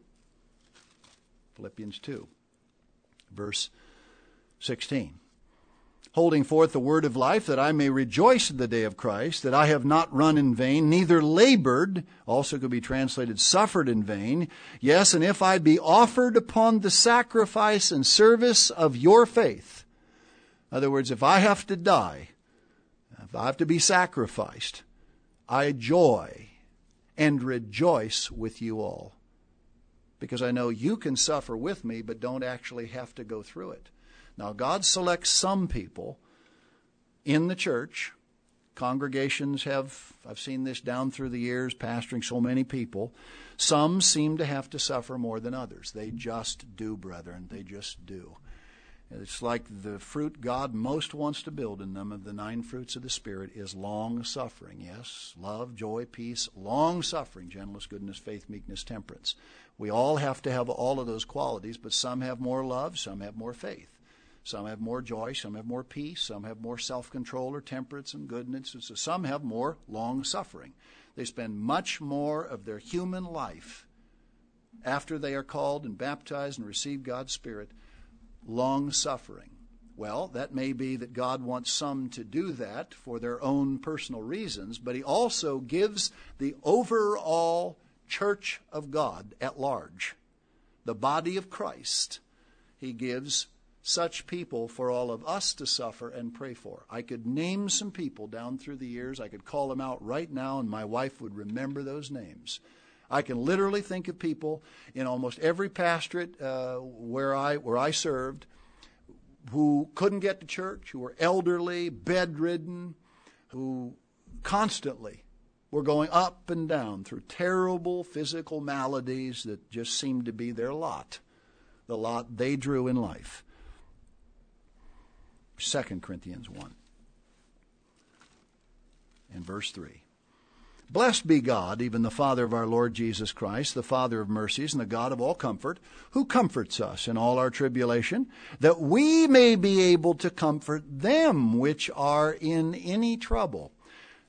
Philippians two, verse sixteen. Holding forth the word of life, that I may rejoice in the day of Christ, that I have not run in vain, neither labored, also could be translated suffered in vain. Yes, and if I be offered upon the sacrifice and service of your faith. In other words, if I have to die, if I have to be sacrificed, I joy and rejoice with you all. Because I know you can suffer with me, but don't actually have to go through it. Now, God selects some people in the church. Congregations have, I've seen this down through the years, pastoring so many people. Some seem to have to suffer more than others. They just do, brethren. They just do. It's like the fruit God most wants to build in them of the nine fruits of the Spirit is long suffering. Yes, love, joy, peace, long suffering, gentleness, goodness, faith, meekness, temperance. We all have to have all of those qualities, but some have more love, some have more faith. Some have more joy, some have more peace, some have more self-control or temperance and goodness. So some have more long suffering. They spend much more of their human life after they are called and baptized and receive God's Spirit, long suffering. Well, that may be that God wants some to do that for their own personal reasons, but He also gives the overall church of God at large, the body of Christ, He gives such people for all of us to suffer and pray for. I could name some people down through the years. I could call them out right now, and my wife would remember those names. I can literally think of people in almost every pastorate uh, where I where I served who couldn't get to church, who were elderly, bedridden, who constantly were going up and down through terrible physical maladies that just seemed to be their lot, the lot they drew in life. Second Corinthians one and verse three. Blessed be God, even the Father of our Lord Jesus Christ, the Father of mercies and the God of all comfort, who comforts us in all our tribulation, that we may be able to comfort them which are in any trouble.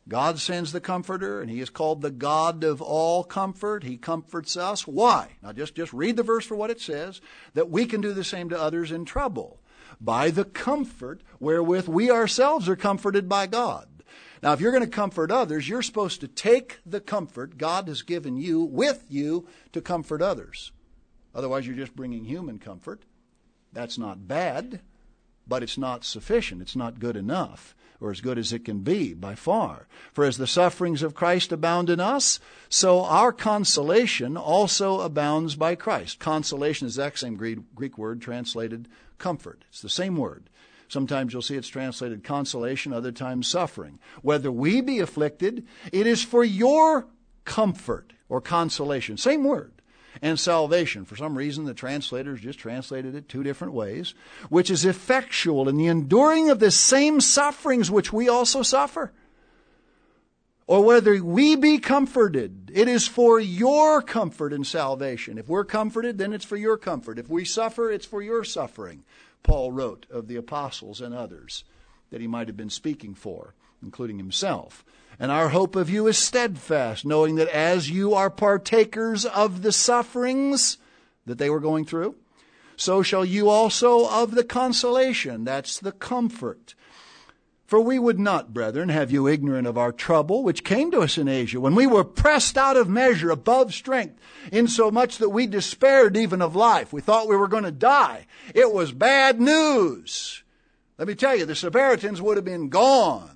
God sends the Comforter, and He is called the God of all comfort. He comforts us. Why? Now just, just read the verse for what it says, that we can do the same to others in trouble by the comfort wherewith we ourselves are comforted by God. Now, if you're going to comfort others, you're supposed to take the comfort God has given you with you to comfort others. Otherwise, you're just bringing human comfort. That's not bad, but it's not sufficient. It's not good enough, or as good as it can be by far. For as the sufferings of Christ abound in us, so our consolation also abounds by Christ. Consolation is the exact same Greek word translated comfort. It's the same word. Sometimes you'll see it's translated consolation, other times suffering. Whether we be afflicted, it is for your comfort or consolation. Same word. And salvation. For some reason, the translators just translated it two different ways, which is effectual in the enduring of the same sufferings which we also suffer. Or whether we be comforted, it is for your comfort and salvation. If we're comforted, then it's for your comfort. If we suffer, it's for your suffering. Paul wrote of the apostles and others that he might have been speaking for, including himself. And our hope of you is steadfast, knowing that as you are partakers of the sufferings that they were going through, so shall you also of the consolation. That's the comfort. For we would not, brethren, have you ignorant of our trouble, which came to us in Asia, when we were pressed out of measure above strength, insomuch that we despaired even of life. We thought we were going to die. It was bad news. Let me tell you, the Samaritans would have been gone.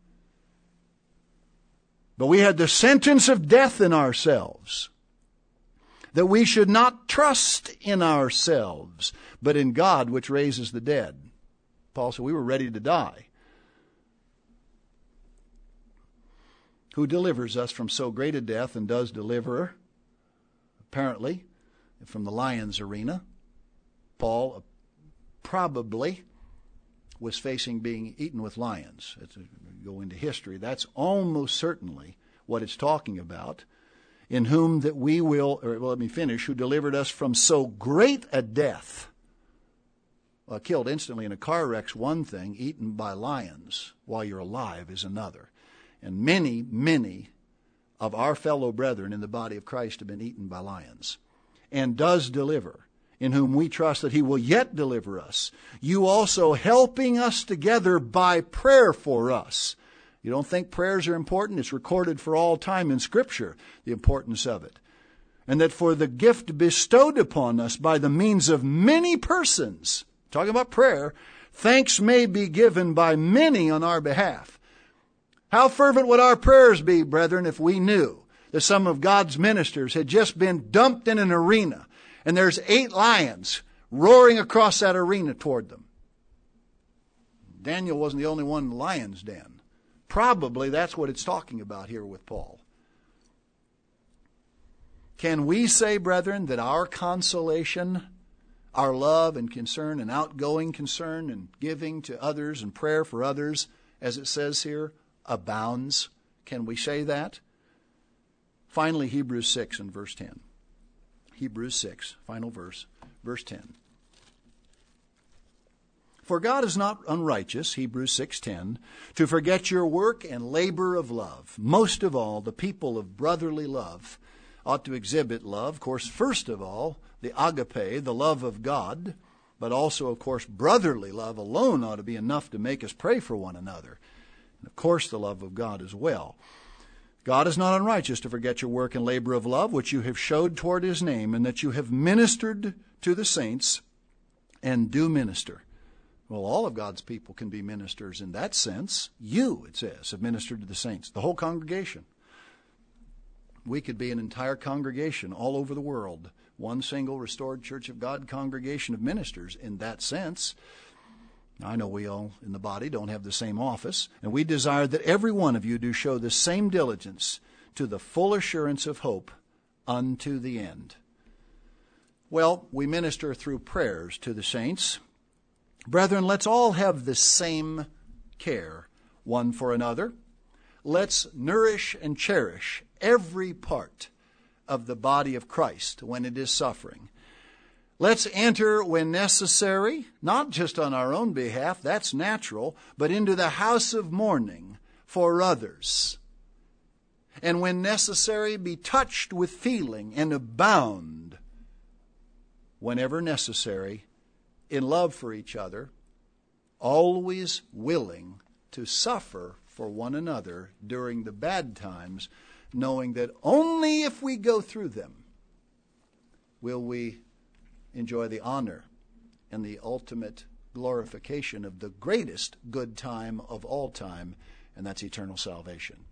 But we had the sentence of death in ourselves, that we should not trust in ourselves, but in God which raises the dead. Paul said we were ready to die. Who delivers us from so great a death, and does deliver, apparently, from the lion's arena. Paul probably was facing being eaten with lions. It's a, go into history. That's almost certainly what it's talking about. In whom that we will, or well, let me finish, who delivered us from so great a death. Well, killed instantly in a car wreck's one thing, eaten by lions while you're alive is another. And many, many of our fellow brethren in the body of Christ have been eaten by lions. And does deliver, in whom we trust that He will yet deliver us. You also helping us together by prayer for us. You don't think prayers are important? It's recorded for all time in Scripture, the importance of it. And that for the gift bestowed upon us by the means of many persons, talking about prayer, thanks may be given by many on our behalf. How fervent would our prayers be, brethren, if we knew that some of God's ministers had just been dumped in an arena and there's eight lions roaring across that arena toward them. Daniel wasn't the only one in the lion's den. Probably that's what it's talking about here with Paul. Can we say, brethren, that our consolation, our love and concern and outgoing concern and giving to others and prayer for others, as it says here, abounds? Can we say that? Finally, Hebrews six and verse ten. Hebrews six, final verse, verse ten. For God is not unrighteous, Hebrews six ten, to forget your work and labor of love. Most of all, the people of brotherly love ought to exhibit love. Of course, first of all, the agape, the love of God, but also, of course, brotherly love alone ought to be enough to make us pray for one another. And of course, the love of God as well. God is not unrighteous to forget your work and labor of love, which you have showed toward His name, and that you have ministered to the saints and do minister. Well, all of God's people can be ministers in that sense. You, it says, have ministered to the saints, the whole congregation. We could be an entire congregation all over the world, one single restored Church of God congregation of ministers in that sense. I know we all in the body don't have the same office, and we desire that every one of you do show the same diligence to the full assurance of hope unto the end. Well, we minister through prayers to the saints. Brethren, let's all have the same care one for another. Let's nourish and cherish every part of the body of Christ when it is suffering. Let's enter when necessary, not just on our own behalf, that's natural, but into the house of mourning for others and when necessary, be touched with feeling and abound, whenever necessary, in love for each other, always willing to suffer for one another during the bad times, knowing that only if we go through them will we enjoy the honor and the ultimate glorification of the greatest good time of all time, and that's eternal salvation.